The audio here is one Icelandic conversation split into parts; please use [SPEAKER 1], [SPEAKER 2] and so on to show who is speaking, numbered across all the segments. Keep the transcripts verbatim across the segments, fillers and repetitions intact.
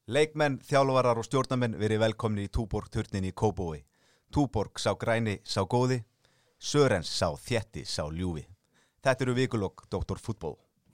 [SPEAKER 1] Leikmenn, þjálfarar og stjórnarmenn verið velkomni í Túborg-turnin í Kópavogi. Túborg sá græni, sá góði, Sörens sá þétti, sá ljúfi. Þetta eru vikulokk doktor Fútból.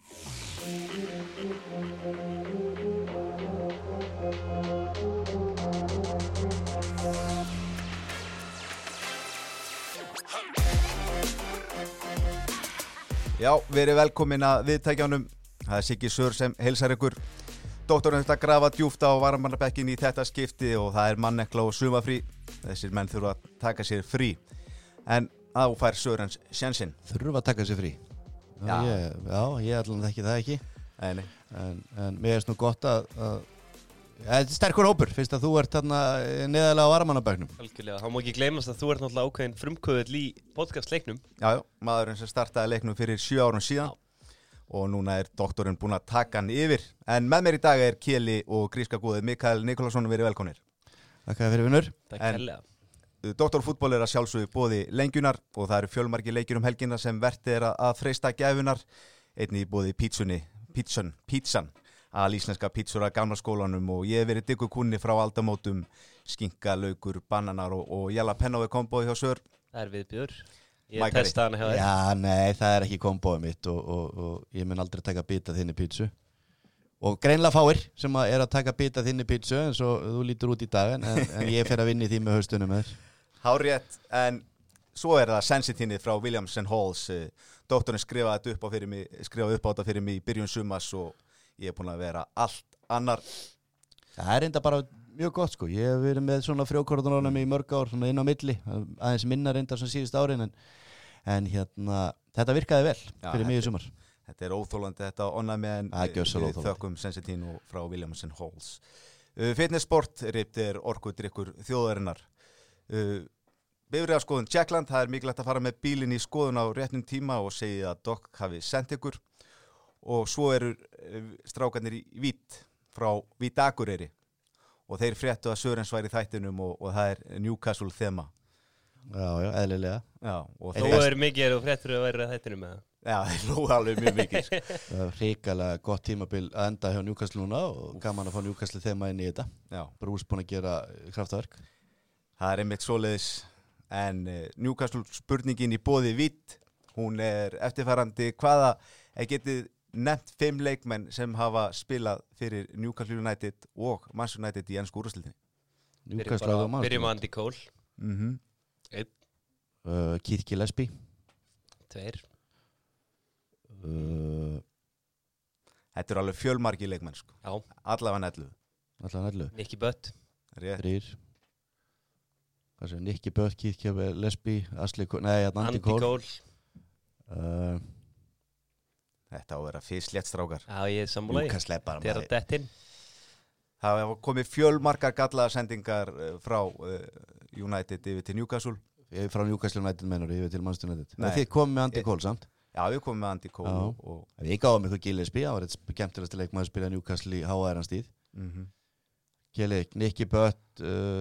[SPEAKER 1] Já, verið velkomin að viðtækjanum. Það er Siggi Sör sem heilsar ykkur. Doktorinn þetta grafa djúpt á varamannabekkin í þetta skipti og það er mannekla og sumafrí. Þessir menn þurfa að taka sér frí. En þá fær Sörens sjensinn.
[SPEAKER 2] Þurfa að taka sér frí? Já,
[SPEAKER 1] Já.
[SPEAKER 2] ég, já, ég allan þekki það ekki.
[SPEAKER 1] Nei, nei.
[SPEAKER 2] En, en mér er nú gott að, að ja, þetta er sterkur hópur, fyrst að þú ert þarna neðarlega á varamannabeknum.
[SPEAKER 3] Algjörlega, það má ekki gleymast að þú ert náttúrulega ákveðin frumkvöðull í podcastleiknum.
[SPEAKER 1] Já, já, maðurinn sem startaði leiknum fyrir sjö árum síðan. Já. Og núna er doktorinn búinn að taka hann yfir. En með mér í dag er Keli og gríska góðið Mikael Nikolásson verið velkomnir.
[SPEAKER 2] Takk fyrir vinnur.
[SPEAKER 3] Takk kærlega.
[SPEAKER 1] doktor Fútból er að sjálfsögðu boði lengjunar og það eru fjölmargir leikjur um helgina sem verti er að freista gæfunar. Einnig í boði pítsunni, pítsun, pítsan, að íslenska pítsur að gamla skólanum og ég hef verið diggur kunni frá aldamótum, skinka, laukur, bananar og, og jalapeno kombói hjá Sör.
[SPEAKER 3] Það er viðbjör. Ég
[SPEAKER 1] Mækari.
[SPEAKER 3] testa hana hjá þér.
[SPEAKER 2] Já, nei, það er ekki kombóið mitt og, og, og ég mun aldrei taka bita þinni pítsu. Og greinlega fáir sem að er að taka bita þinni pítsu eins og þú lítur út í dag en, en ég fer að vinna í því með haustunum með þér.
[SPEAKER 1] Hárrétt, en svo er það sensitínnið frá Williams and Halls. Doktorinn skrifaði þetta upp á fyrir mig, skrifaði upp á þetta fyrir mig í byrjun sumars og ég er búin að vera allt annar.
[SPEAKER 2] Það er enda bara mjög gott sko. Ég hef verið með svona frjókorðunum í mörg ár, svona inn á milli, aðeins minna reyndar sem síðust árin en, en hérna, þetta virkaði vel
[SPEAKER 1] Já,
[SPEAKER 2] fyrir mig í sumar.
[SPEAKER 1] Þetta er óþólandi þetta onnæmi en við þökkum sensitínu frá Williams and Halls. Uh, Fitnessport ript er orkudrykkur þjóðarinnar. Uh, Bifreiðaskoðun Tjekkland, það er mikilvægt að fara með bílinn í skoðun á réttum tíma og segja að Doc hafi sendt ykkur. Og svo eru uh, strákarnir í Vít frá Vít Akureyri og þeir fréttu að Sörens væri í þættinum og, og það er Newcastle þema.
[SPEAKER 2] Já, já, eðlilega.
[SPEAKER 1] Já, og
[SPEAKER 3] Þú er mikið og fréttur að vera þættinu með það.
[SPEAKER 1] Já, þeir lóðu alveg mjög mikið.
[SPEAKER 2] Það er hrikalega gott tímabil að enda hjá Newcastle núna og gaman að fá Newcastle þema inn í þetta.
[SPEAKER 1] Já.
[SPEAKER 2] Brús búin að gera kraftaverk.
[SPEAKER 1] Það er einmitt svoleiðis en uh, Newcastle spurningin í boði Vít, hún er eftirfarandi hvaða, ég getið nefnt fimm leikmenn sem hafa spilað fyrir Newcastle United og Manchester United í ensku úrvalsdeildinni.
[SPEAKER 2] Newcastle og Manchester.
[SPEAKER 3] Byrjum á Andy Cole.
[SPEAKER 1] Mhm.
[SPEAKER 3] Einn,
[SPEAKER 2] Uh, Keith Gillespie.
[SPEAKER 3] tveir.
[SPEAKER 2] Uh,
[SPEAKER 1] Þetta eru alveg fjölmargir leikmenn sko.
[SPEAKER 3] Já,
[SPEAKER 1] Allavega ellefu.
[SPEAKER 2] Allan ellu.
[SPEAKER 3] Nicky Butt.
[SPEAKER 1] Rétt.
[SPEAKER 2] Þrýr. Hvað sé, Nicky Butt, Keith Gillespie, Ashley Cole, nei, Andy,
[SPEAKER 3] Andy
[SPEAKER 2] Cole.
[SPEAKER 3] Cole.
[SPEAKER 2] Uh,
[SPEAKER 1] Þetta á að vera fyrst strákar.
[SPEAKER 3] Já, ég er sammála í.
[SPEAKER 2] Newcastle er bara
[SPEAKER 3] Þeir eru
[SPEAKER 2] maður.
[SPEAKER 3] dett inn.
[SPEAKER 1] Það hafa komið fjölmargar gallaðar sendingar uh, frá uh, United yfir til Newcastle.
[SPEAKER 2] Ég er frá Newcastle United mennur, ég veit til Manchester United.
[SPEAKER 1] Nei.
[SPEAKER 2] Þið komið með Andy
[SPEAKER 1] Ég-
[SPEAKER 2] Cole samt.
[SPEAKER 1] Já, við komum með Andy Cole
[SPEAKER 2] Já.
[SPEAKER 1] og, og
[SPEAKER 2] Við gáðum ykkur Gillespie, það var eitt skemmtilegasti leikmaður að spila Newcastle í H R stíð.
[SPEAKER 1] mm
[SPEAKER 2] Gillespie, Nicky Butt, uh,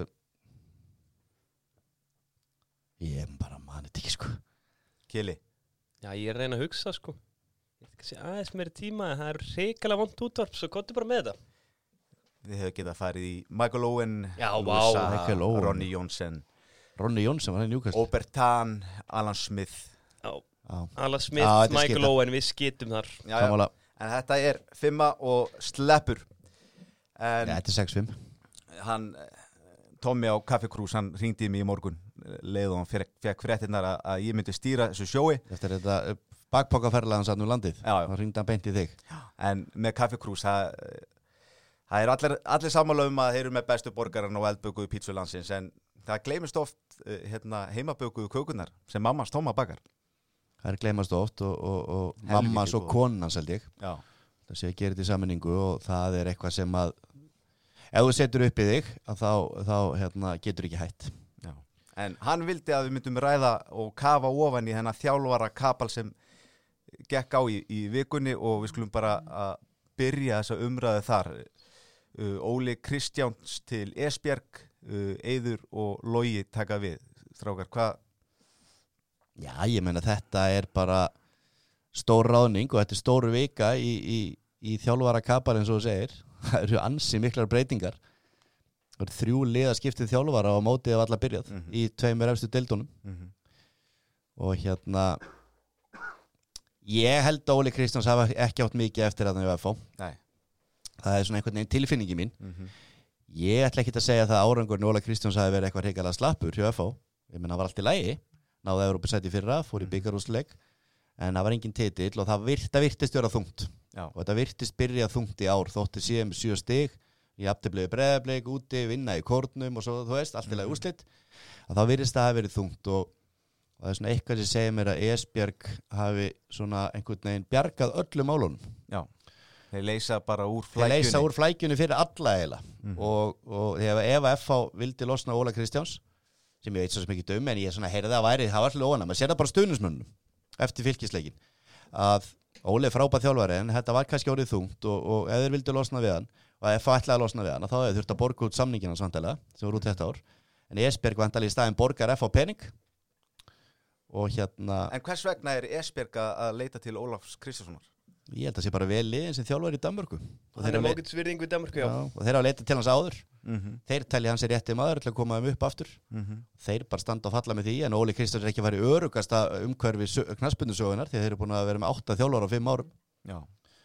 [SPEAKER 2] ég er bara manið ekki sko.
[SPEAKER 1] Kili.
[SPEAKER 3] Já, ég er að reyna að hugsa sko. Ég ætla ekki að segja aðeins meiri tíma en það er hrikalega vont útvarp, svo gottu bara með þetta.
[SPEAKER 1] Við hefum getað farið í Michael Owen,
[SPEAKER 3] Já,
[SPEAKER 1] Louis
[SPEAKER 3] vá.
[SPEAKER 1] Saha,
[SPEAKER 2] Michael Owen.
[SPEAKER 1] Ronny Johnson,
[SPEAKER 2] Ronny Johnson var í Newcastle.
[SPEAKER 1] Obertan, Alan Smith.
[SPEAKER 3] Já,
[SPEAKER 2] Já.
[SPEAKER 3] Alan Smith,
[SPEAKER 2] Já, þetta er
[SPEAKER 3] Michael
[SPEAKER 2] skita.
[SPEAKER 3] Owen, við skitum þar.
[SPEAKER 1] Já, já.
[SPEAKER 2] Sammála.
[SPEAKER 1] En þetta er fimma og sleppur. En
[SPEAKER 2] Ja, þetta er sex fimm.
[SPEAKER 1] hann, Tommy á Kaffi Krús, hann ringdi mig í morgun leið og hann fekk, fekk fréttirnar að, að ég myndi stýra þessu sjói.
[SPEAKER 2] Eftir þetta bakpokaferðlega hann satt nú landið.
[SPEAKER 1] Já, já.
[SPEAKER 2] Hann ringdi hann beint í þig.
[SPEAKER 1] En með Kaffi Krús, það, það er allir, allir sammála um að þeir eru með bestu borgaran og eldbökuðu pítsulandsins en það gleymist oft uh, hérna, heimabökuðu kökunar sem mammas Tóma bakar.
[SPEAKER 2] Það er gleymast oft og, og, og
[SPEAKER 1] Helvíti
[SPEAKER 2] mamma svo
[SPEAKER 1] góð.
[SPEAKER 2] konan held ég.
[SPEAKER 1] Já.
[SPEAKER 2] Það sé að gera þetta í sammenningu og það er eitthvað sem að ef þú setur upp í þig að þá, þá hérna, getur ekki hætt.
[SPEAKER 1] Já. En hann vildi að við myndum ræða og kafa ofan í þennan þjálfara kapal sem gekk á í, í vikunni og við skulum bara að byrja þessa umræðu þar. Uh, Óli Kristjáns til Esbjerg, uh, Eiður og Logi taka við. Strákar, hvað?
[SPEAKER 2] Já, ég meina þetta er bara stór ráðning og þetta er stóru vika í, í, í þjálfara kapal eins og þú segir. það eru ansi miklar breytingar. Það eru þrjú liðaskiptið þjálfara á mótið af alla byrjað mm -hmm. í tveimur efstu deildunum mm -hmm. og hérna ég held að Óli Kristjáns hafa ekki átt mikið eftir að hann í F H. Nei. Það er svona einhvern veginn tilfinningi mín mm -hmm. ég ætla ekki að segja það að árangurinn Óli Kristjáns hafi verið eitthvað hrikalega slappur hjá F H. Ég menn það var allt í lagi, náði Evrópusæti fyrra, fór í bikarúrsleik en það var engin titill og það virt, virtist vera þungt Já. Og þetta virtist byrja þungt í ár þótti síðan með sjö stig í afturblöðu Breiðablik úti, vinna í kórnum og svo þú veist, allt í lagi úrslit að þá virðist það hafi verið þungt og, og það er svona eitthvað sem segir mér að Esbjörg hafi svona einhvern veginn bjargað öllum málunum
[SPEAKER 1] Já, þeir leysa bara úr flækjunni
[SPEAKER 2] Þeir leysa úr flækjunni fyrir alla eiginlega mm. og, og ef F H vildi losna Óla Kristjáns sem ég veit svo sem ekki döm en ég svona heyrði að væri, það var alltaf óana maður sér það bara stuðnismönnum eftir fylkisleikin að Óli er frábær þjálfari en þetta var kannski orðið þungt og, og ef þeir vildi losna við hann og ef það ætlaði að losna við hann þá hefur þurft að borga út samningina samtælega sem voru út þetta ár en Esbjörg vantalið í staðin borgar F H pening og hérna
[SPEAKER 1] En hvers vegna er Esbjörg að leita til Ólafs Kristjánssonar?
[SPEAKER 2] Ég held að það sé bara vel liðin sem þjálfari í Danmörku
[SPEAKER 3] Það er mókitsvirðingu í Danmörku, já.
[SPEAKER 2] já Og þeir hafa leitað til hans áður
[SPEAKER 1] mm -hmm.
[SPEAKER 2] Þeir telli hans er réttið maður til að koma þeim upp aftur
[SPEAKER 1] mm -hmm.
[SPEAKER 2] Þeir bara standa og falla með því en Óli Kristjáns er ekki að fara í örugasta umhverfi knattspyrnusögunar því þeir eru búin að vera með átta þjálfara á fimm árum
[SPEAKER 1] Já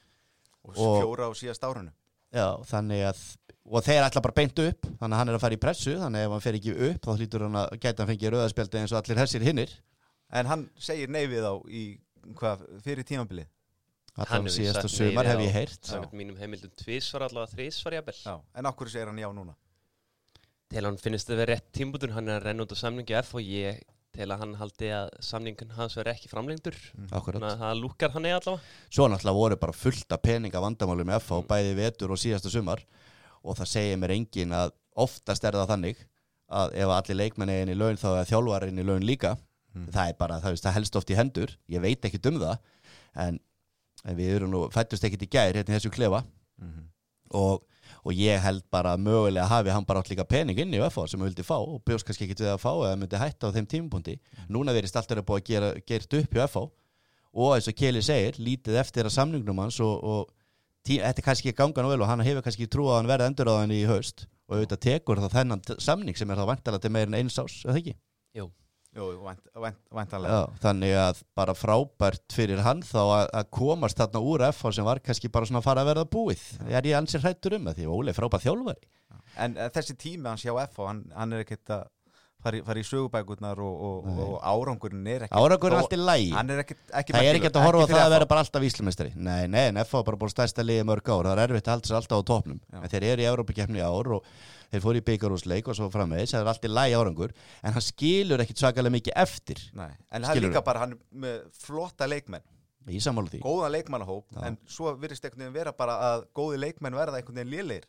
[SPEAKER 1] Og, og fjóra á síðast árunu
[SPEAKER 2] Já, þannig að og þeir ætla bara beint upp þannig að hann er að fara í pressu þannig að ef hann fer ekki upp þá hlýtur hann að gæta hann fengið rauðaspjaldi eins og allir hessir hinnir
[SPEAKER 1] En hann segir nei við þá í hvað fyrir tímabilið
[SPEAKER 2] Hann er síðasta sumar hef ég heyrt
[SPEAKER 3] Samkvæmt mínum heimildum tvisvar allavega þrisvar jafnvel
[SPEAKER 1] Já, en af hverju segir hann já núna?
[SPEAKER 3] Til hann finnst það verið rétt tímbútur hann er að renna út á samningi F og ég til að hann haldi að samningun hans verið ekki framlengdur
[SPEAKER 2] mm. Akkurat
[SPEAKER 3] Þannig að það lúkar hann eða allavega
[SPEAKER 2] Svo náttúrulega voru bara fullt af peninga vandamálum með F og mm. bæði vetur og síðasta sumar og það segir mér engin að oftast er það þannig að ef allir leikmenn er inn í laun þá er þjálfarinn í laun líka mm. það er bara, það, það helst oft í hendur ég veit ekki um það en en við erum nú, fættust ekkert í gær hérna í þessu klefa
[SPEAKER 1] mm-hmm.
[SPEAKER 2] og, og ég held bara mögulega hafi hann bara átt líka pening inn í F H sem hann vildi fá og bjóðs kannski ekki við að fá eða myndi hætta á þeim tímapunkti mm. núna verist allt er að búið að gera gert upp hjá F H og eins og Keli segir lítið eftir að samningnum hans og, og tí, þetta er kannski ekki ganga nú vel og hann hefur kannski trú að hann verði endurráðan í haust og auðvitað tekur þá þennan samning sem er þá vantalega til meir en eins ás, eða ekki?
[SPEAKER 3] Jú
[SPEAKER 1] Jú, vænt, vænt, væntanlega.
[SPEAKER 2] Já, þannig að bara frábært fyrir hann þá að, að komast þarna úr F H sem var kannski bara svona að fara að verða búið. Það er ég ansið hrættur um það því Óli er frábært þjálfari.
[SPEAKER 1] En uh, þessi tími hans hjá F H, hann, hann er ekkert að fara í, fara í sögubækurnar og, og, og árangurinn er ekkert...
[SPEAKER 2] Árangurinn er alltaf lægi.
[SPEAKER 1] Hann er ekkert... Ekki
[SPEAKER 2] það er ekkert að horfa á það að vera bara alltaf íslumestari. Nei, nei, en F H er bara búin stærsta liði mörg ár. Það er erfitt að halda sér alltaf á topnum. En þeir eru í Evrópukeppni í ár og þeir fóru í bikarúrsleik og svo framvegis, það er alltaf lægi árangur, en hann skilur ekkit svakalega mikið eftir.
[SPEAKER 1] Nei, en það er líka bara hann með flotta leikmenn.
[SPEAKER 2] Í sammála því.
[SPEAKER 1] Góðan leikmannahóp, en svo virðist einhvern veginn vera bara að góði leikmenn verða einhvern veginn lélegir.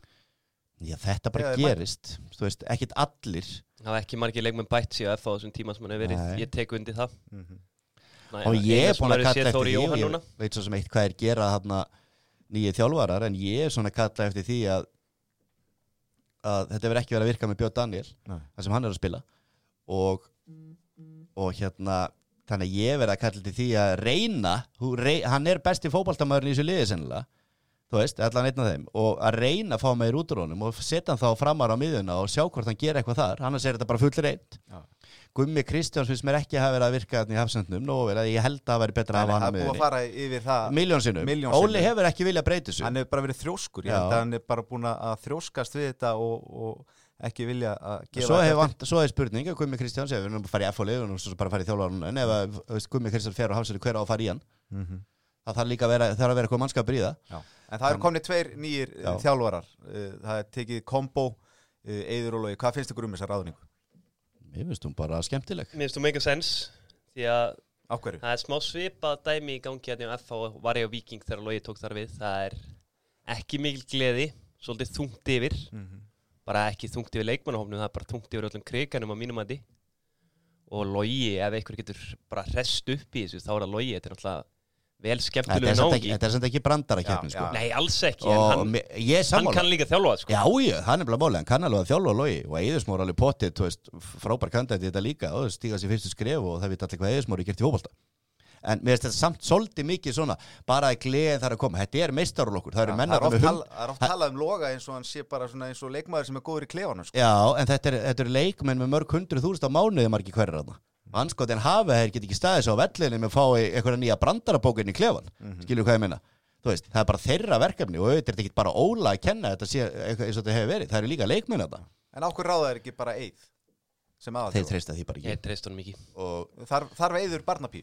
[SPEAKER 2] Já, þetta bara Eða gerist, þú veist, ekkit allir.
[SPEAKER 3] Það var ekki margir leikmenn bætt síðan F á þessum tíma sem hann hefur verið, Nei. Ég tek undir það.
[SPEAKER 1] Mm-hmm.
[SPEAKER 2] Næ, og ég er búin að kalla eftir því, ég núna. Veit svo sem eitt hvað er gerað þarna nýju þjálfarar, en ég er svona að kalla eftir því að að þetta verður ekki verið að virka með Björn Daniel það sem hann er að spila og, og hérna þannig að ég verður að kalla til því að reyna rey, hann er besti fótboltamaðurinn í þessu liði sennilega, þú veist, allan einn af þeim og að reyna að fá meir út úr honum og setja hann þá framar á miðjuna og sjá hvort hann gera eitthvað þar, annars er þetta bara full reynd Gummi Kristjáns finnst mér ekki að hafa verið að virka þarna í hafsendnum, nú vel að ég held að það væri betra að hafa hann með
[SPEAKER 1] henni. Það er búið að fara yfir það
[SPEAKER 2] milljón sinnum. Óli hefur ekki viljað breyta þessu.
[SPEAKER 1] Hann hefur bara verið þrjóskur, ég held að hann er bara búin að þrjóskast við þetta og, og ekki vilja að gefa
[SPEAKER 2] svo þetta. Vant, svo er spurning að Gummi Kristjáns, ef við erum að fara í F H-lið og svo bara fara í þjálfarann, en ef að Gummi Kristjáns fer á hafsendum, hver á að fara í hann?
[SPEAKER 1] Mm-hmm.
[SPEAKER 2] Það þarf líka að vera, þarf að vera eitthvað mannskapur í það.
[SPEAKER 1] Já. En það eru komnir tveir nýjir Já. þjálfarar. Það er tekið kombo, Eiður og Logi. Hvað finnst ykkur um þessa ráðningu?
[SPEAKER 2] Mér finnst hún bara skemmtileg.
[SPEAKER 3] Mér finnst hún make a sense því að
[SPEAKER 1] Ákveru.
[SPEAKER 3] Það er smá svipað dæmi í gangi hérna á F H var ég á Víking þegar Logi tók þar við. Það er ekki mikil gleði, svolítið þungt yfir.
[SPEAKER 1] Mm-hmm.
[SPEAKER 3] Bara ekki þungt yfir leikmannahópnum, það er bara þungt yfir öllum kriganum á mínum mati. Og Logi, ef einhver getur bara hrest upp í þessu, þá er það Logi, þetta er náttúrulega vel skemmtilega náungi.
[SPEAKER 2] Þetta er samt ekki brandarakeppni sko.
[SPEAKER 3] Nei, alls ekki, en hann, hann kann líka þjálfa sko.
[SPEAKER 2] Já, já, hann er bara máli, hann kann alveg að þjálfa Logi og Eiðursmór alveg pottið, þú veist, frábær kandidati þetta líka og stíga sér fyrstu skref og það veit allir hvað Eiðursmór er gert í fótbolta. en mér finnst þetta samt svolítið mikið svona bara að gleðin þar að koma, þetta er meistaralokkur það eru menn
[SPEAKER 1] það
[SPEAKER 2] að
[SPEAKER 1] er oft, tal, oft talað um Loga eins og hann sé bara svona eins og leikmaður sem er góður í klefanum sko.
[SPEAKER 2] Já, en þetta er, þetta er leikmenn með mörg hundruð þúsund á mánuði margir hverjir þarna anskotin hafi þeir get ekki staðið svo á vellinum með að fá einhverja nýja brandarabókinn í klefan mm-hmm. skilur hvað ég meina þú veist, það er bara þeirra verkefni og auðvitað er þetta ekki bara Óla að kenna þetta sé eitthvað eins og þetta hefur verið, það eru líka leikmenn þetta.
[SPEAKER 1] En á hverju ráða er ekki bara Eið sem aðal
[SPEAKER 2] þeir treysta því bara ekki
[SPEAKER 3] ég treysta honum ekki
[SPEAKER 1] og þarf, þarf Eiður barnapíu?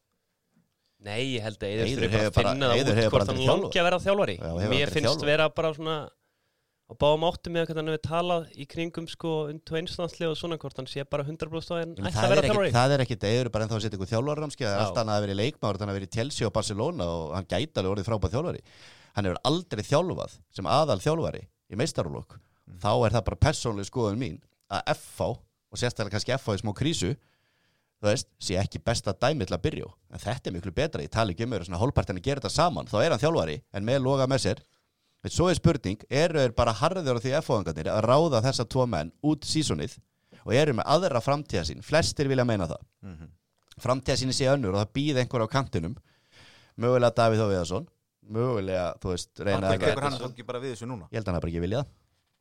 [SPEAKER 3] Nei, ég held að Eiður fyrir bara að finna það út hvort hann langi að vera þjálfari Já, mér finnst þjálfari. Vera bara svona á báðum áttum með hvernig hann hefur talað í kringum sko undir einslandslega og svona hvort hann sé bara hundrað prósent á en ætti að vera þjálfari
[SPEAKER 2] það er ekkit Eiður bara ennþá að setja ykkur þjálfarramski það er alltaf hann að vera í leikmaður þannig að vera í Chelsea og Barcelona og hann gæti alveg orðið frábæð þjálfari hann hefur aldrei þjálfað sem aðal þjálfari í meistaralok mm. þá er það bara persónuleg skoðun mín að F H og sérstaklega kannski F H í smá krísu þú veist, sé ekki besta dæmi til að byrja en þetta er miklu betra, ég tala ekki um svona hálfpartin að gera þetta saman, þá er hann þjálfari en með Loga með sér, veit, svo er spurning eru þeir bara harður á því F H-angarnir að ráða þessa tvo menn út sísonið og eru með aðra framtíða sín flestir vilja meina það mm-hmm. framtíða sín sé önnur og það býð einhver á kantinum mögulega Davíð Þór Viðarsson mögulega, þú veist, reyna
[SPEAKER 1] að hann er ekki bara við þessu núna
[SPEAKER 2] ég held að hann bara ekki vilja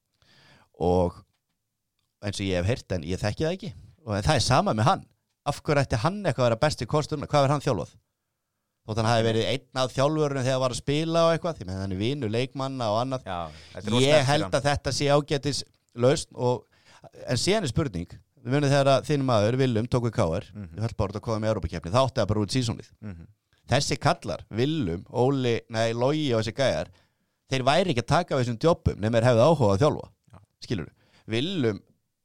[SPEAKER 2] og eins og ég hef heyrt en ég þekki það ekki og það er sama með hann af hverju ætti hann eitthvað að vera besti kosturna hvað er hann þjálfað þótt hann hafi verið einn af þjálfurinn þegar var að spila og eitthvað því með hann er vinur leikmanna og annað Já, ég held að þetta sé ágætis lausn og en síðan er spurning við munum þegar að þinn maður Willum tók við K R mm-hmm. ég held bara að koma með Evrópukeppni þá átti það bara út sísonið mm-hmm. þessi kallar Willum, Óli, nei Logi og þessi gæjar þeir væri ekki að taka við þessum jobbum nema þeir hefði áhuga að þjálfa Já. Skilur Willum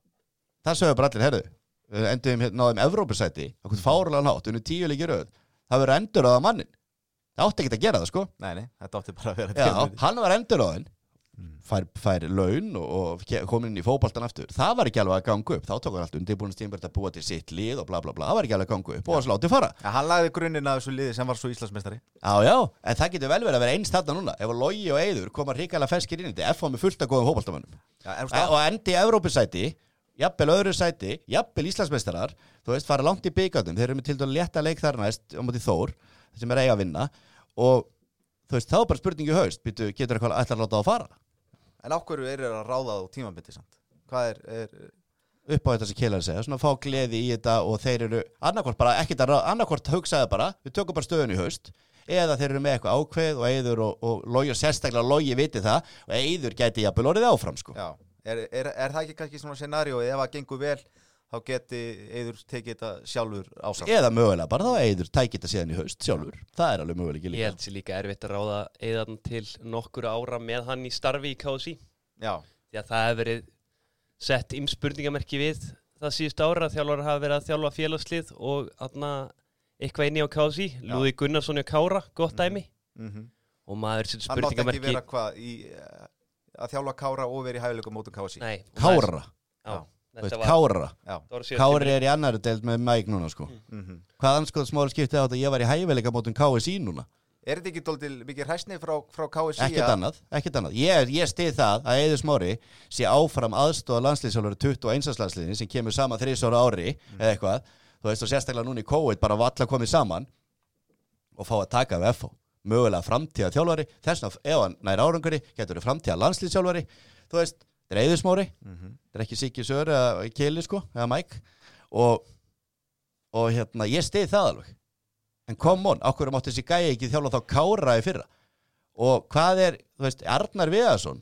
[SPEAKER 2] það sögðu bara allir herðu endum náðum Evrópusæti okkur fárlega nátt, unni tíu leikir röð það verður endur á það mannin það átti ekki að gera það sko
[SPEAKER 1] nei, nei, þetta átti bara að vera
[SPEAKER 2] Já, hann var endur á þenn mm. fær, fær laun og, og kom inn í fótboltan aftur það var ekki alveg að ganga upp þá tók hann allt undirbúinistímabært að búa til sitt lið og bla bla bla það var ekki alveg að ganga upp og að sláti fara
[SPEAKER 1] ja, hann lagði grunninn að þessu liði sem var svo Íslandsmeistari
[SPEAKER 2] Já, já, en það getur vel verið að vera eins þarna núna ef Logi og Eiður koma hrikalega ferskir inn í þetta F H með fullt af góðum fótboltamönnum ja, og endi Evrópusæti jafnvel öðru sæti, jafnvel Íslandsmeistarar þú veist, fara langt í byggatum þeir eru með til dælu létta leik þar næst á móti Þór sem er eiga að vinna og þú veist, þá er bara spurningi haust býtu, getur eitthvað ætlar að láta það að fara
[SPEAKER 1] En á hverju eru að ráða á tímabindi samt? Hvað er, er
[SPEAKER 2] upp á þetta sem Kjelar segja, svona að fá gleði í þetta og þeir eru, annarkvort bara ekkert að annarkvort hugsaði bara, við tökum bara stöðun í haust eða þeir eru með eitthvað ákveð og Eiður og, og Logi og sérstaklega Logi viti það og Eiður gæti jafnvel orðið áfram sko.
[SPEAKER 1] Já. Er, er, er það ekki kannski svona scenario ef það gengur vel þá geti Eiður tekið þetta sjálfur ásamt
[SPEAKER 2] eða mögulega bara þá Eiður tækið þetta síðan í haust sjálfur það er alveg mögulega líka
[SPEAKER 3] Ég held sér líka erfitt að ráða Eiðarn til nokkur ára með hann í starfi í K S I
[SPEAKER 1] Já
[SPEAKER 3] því að það hefur verið sett ýmis spurningamerki við það síðust ára að þjálfar hafa verið að þjálfa félagslið og aðna eitthvað inni á K S I Lúði Gunnarsson og Kára, gott dæmi mm-hmm. og maður setur spurningamerki
[SPEAKER 1] að þjálfa Kára og verið í hæfileikum mótum K S I
[SPEAKER 3] Nei,
[SPEAKER 2] Kára
[SPEAKER 3] Já,
[SPEAKER 2] veist, Kára Kári er í annari deild með Mike núna sko mm-hmm. hvað anskoð smári skiptið á þetta ég var í hæfileika mótum K S I núna
[SPEAKER 1] Er þetta ekki dálítil mikið hræsni frá, frá K S I?
[SPEAKER 2] Ekkert annað, ekkert annað Ég, ég stið það að Eiður Smári sé áfram aðstoða landsliðsjálfari tuttugu og eins landsliðin sem kemur saman þrisvar á ári mm. eða eitthvað, þú veist og sérstaklega núna í COVID bara valla komið saman og fá að taka við F H mögulega framtíða þjálfari, þess vegna ef hann nær árangri, getur verið framtíða landsliðsjálfari þú veist, þetta er Eiður Smári mm-hmm. þetta er ekki Siggi Sör eða Keli sko, eða Mike og, og hérna, ég stið það alveg en come on, ákveður mátti þessi gæi ekki þjálfa þá Kára í fyrra og hvað er, þú veist, Arnar Viðarsson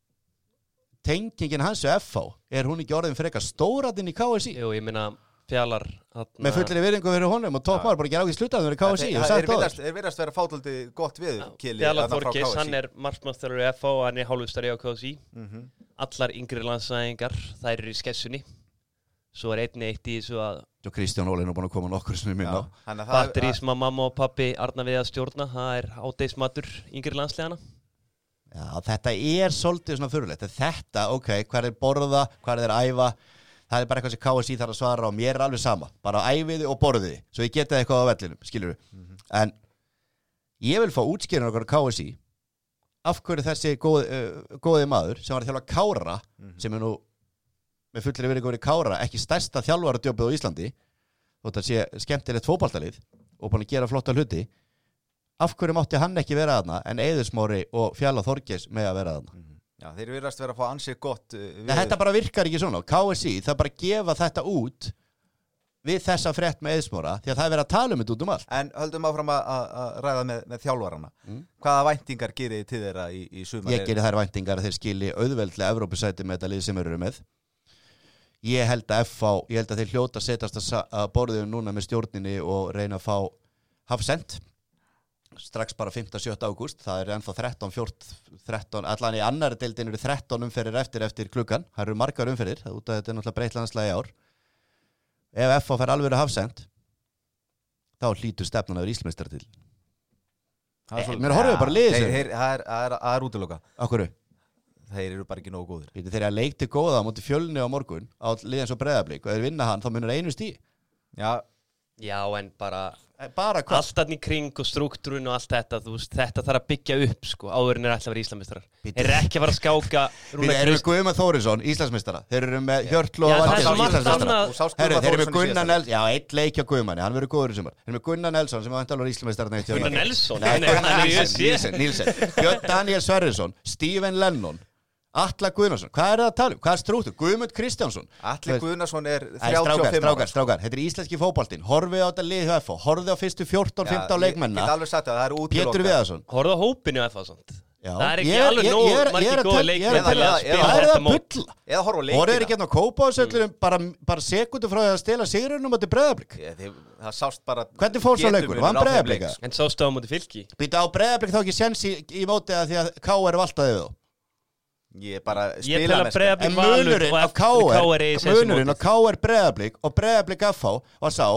[SPEAKER 2] tengingin hans og F H, er hún ekki orðin fyrir eitthvað stóratinn í K S I?
[SPEAKER 3] Jú, ég meina Fjalar atna...
[SPEAKER 2] með fullri virðingu fyrir honum og toppmaður bara gera ákveð slutaðum í K S I
[SPEAKER 1] er virðast vera fátöldi gott við Kili
[SPEAKER 3] Fjalar Þorgis, hann er markmannsþjálfari í F H og hann er hálfustari á K S I mm-hmm. allar yngri landsæðingar þær eru í skessunni svo er einni eitt í þessu að
[SPEAKER 2] og Kristján Óli er nú búin að koma nokkur sem ég minna
[SPEAKER 3] batterís með mamma og pappi Arnar við að stjórna það er ádeismatur yngri landsliðana
[SPEAKER 2] Já, þetta er svolítið svona fyrirlegt þetta, ok, hvað er borða, hvað er æfa það er bara eitthvað sem K S I þarf að svara og mér er alveg sama, bara æfiði og borðiði svo ég geti eitthvað á vellinum, skilur við mm-hmm. en ég vil fá útskýrun okkur K S I af hverju þessi góð, uh, góði maður sem var að þjálfa Kára mm-hmm. sem er nú með fullri verið góður í Kára ekki stærsta þjálfaradjópið á Íslandi þótt að sé skemmtilegt fótboltalið og búin að gera flotta hluti, af hverju mátti hann ekki vera þarna en Eiður Smári og Fjalar Þorgeirs með að vera þarna?
[SPEAKER 1] Mm. Já, þeir virðast vera að fá ansið gott uh,
[SPEAKER 2] Nei, þetta bara virkar ekki svona. K S I, það bara gefa þetta út við þessa frétt með Eiður Smára því að það er verið að tala um þetta út um allt.
[SPEAKER 1] En höldum áfram að, að ræða með, með þjálfarana. Mm. Hvaða væntingar gerir þið til þeirra í, í sumar?
[SPEAKER 2] Ég gerir þær væntingar að þeir skili auðveldlega Evrópusæti með þetta lið sem eru með. Ég held að F H, ég held að þeir hljóta að setjast að borðið núna með stjórninni og reyna að fá Hafsend strax bara fimmta og sjötta ágúst. Það er ennþá þrettán, fjórtán, þrettán, allan í annari deildin eru þrettán umferðir eftir eftir klukkan. Það eru margar umferðir, það út af þetta er náttúrulega breytt landslagi í ár. Ef F H fær alveg Hafsend, þá hlýtur stefnan að vera Íslandsmeistaratitil. Mér horfum við bara að liða sér.
[SPEAKER 1] Það er útiloka.
[SPEAKER 2] Akkur?
[SPEAKER 1] Þeir eru bara ekki nógu góðir.
[SPEAKER 2] Þeir eru að leikti góða á móti Fjölni á morgun á liðan svo Breiðablik og ef þeir vinna hann þá munar einu stíð.
[SPEAKER 3] Já. Já, en bara,
[SPEAKER 2] bara
[SPEAKER 3] allt þarna í kring og struktúrun og allt þetta, þú veist, þetta þarf að byggja upp sko, áður en er alltaf að vera Íslandsmeistarar. Þeir eru ekki að fara að skáka
[SPEAKER 2] Þeir eru með Guðmann Þórisson, Íslandsmeistara. Þeir eru með Hjörtlo og Valgeir Íslandsmeistara. Þeir eru með Gunnar Nelsson, já, eitt leik hjá Guðmanni, hann verður góður í sumar. Þeir eru með Gunnar Nelsson sem var vantanlega Íslandsmeistara.
[SPEAKER 3] Gunnar Nelsson?
[SPEAKER 2] Nei, Nílsen, Björn Daniel Sverrisson, Stephen Lennon, Atla Guðnason, hvað er það að tala um? Hvað er strúttur? Guðmund Kristjánsson.
[SPEAKER 1] Atli Guðnason er
[SPEAKER 2] þrjátíu og fimm ára. Strákar, strákar, strákar, þetta er íslenski fótboltinn. Horfið á þetta lið hjá F H, horfið á fyrstu fjórtán fimmtán leikmennina.
[SPEAKER 1] Ég get alveg sagt að það er útilokað.
[SPEAKER 2] Pétur Viðarsson.
[SPEAKER 3] Horfið á hópinu F H svona.
[SPEAKER 2] Já.
[SPEAKER 3] Það er ekki alveg nóg margir góða leikmenn til að spila þetta mót.
[SPEAKER 1] Eða horfa á leikina.
[SPEAKER 2] Horfið er ekki hérna á Kópavogsvellinum bara, bara sekundu frá því að stela sigrinum á Breiðablik.
[SPEAKER 1] Það sást bara.
[SPEAKER 2] Hvernig fór svo leikur? Vann Breiðablik?
[SPEAKER 3] En sástu á móti Fylki.
[SPEAKER 2] Býta á Breiðablik þá ekki séns í, í móti að því að K R valtaði þá.
[SPEAKER 1] Ég bara
[SPEAKER 3] spila með Breiðablik
[SPEAKER 2] en munurinn á K R munurinn á K R Breiðablik og Breiðablik F H var sá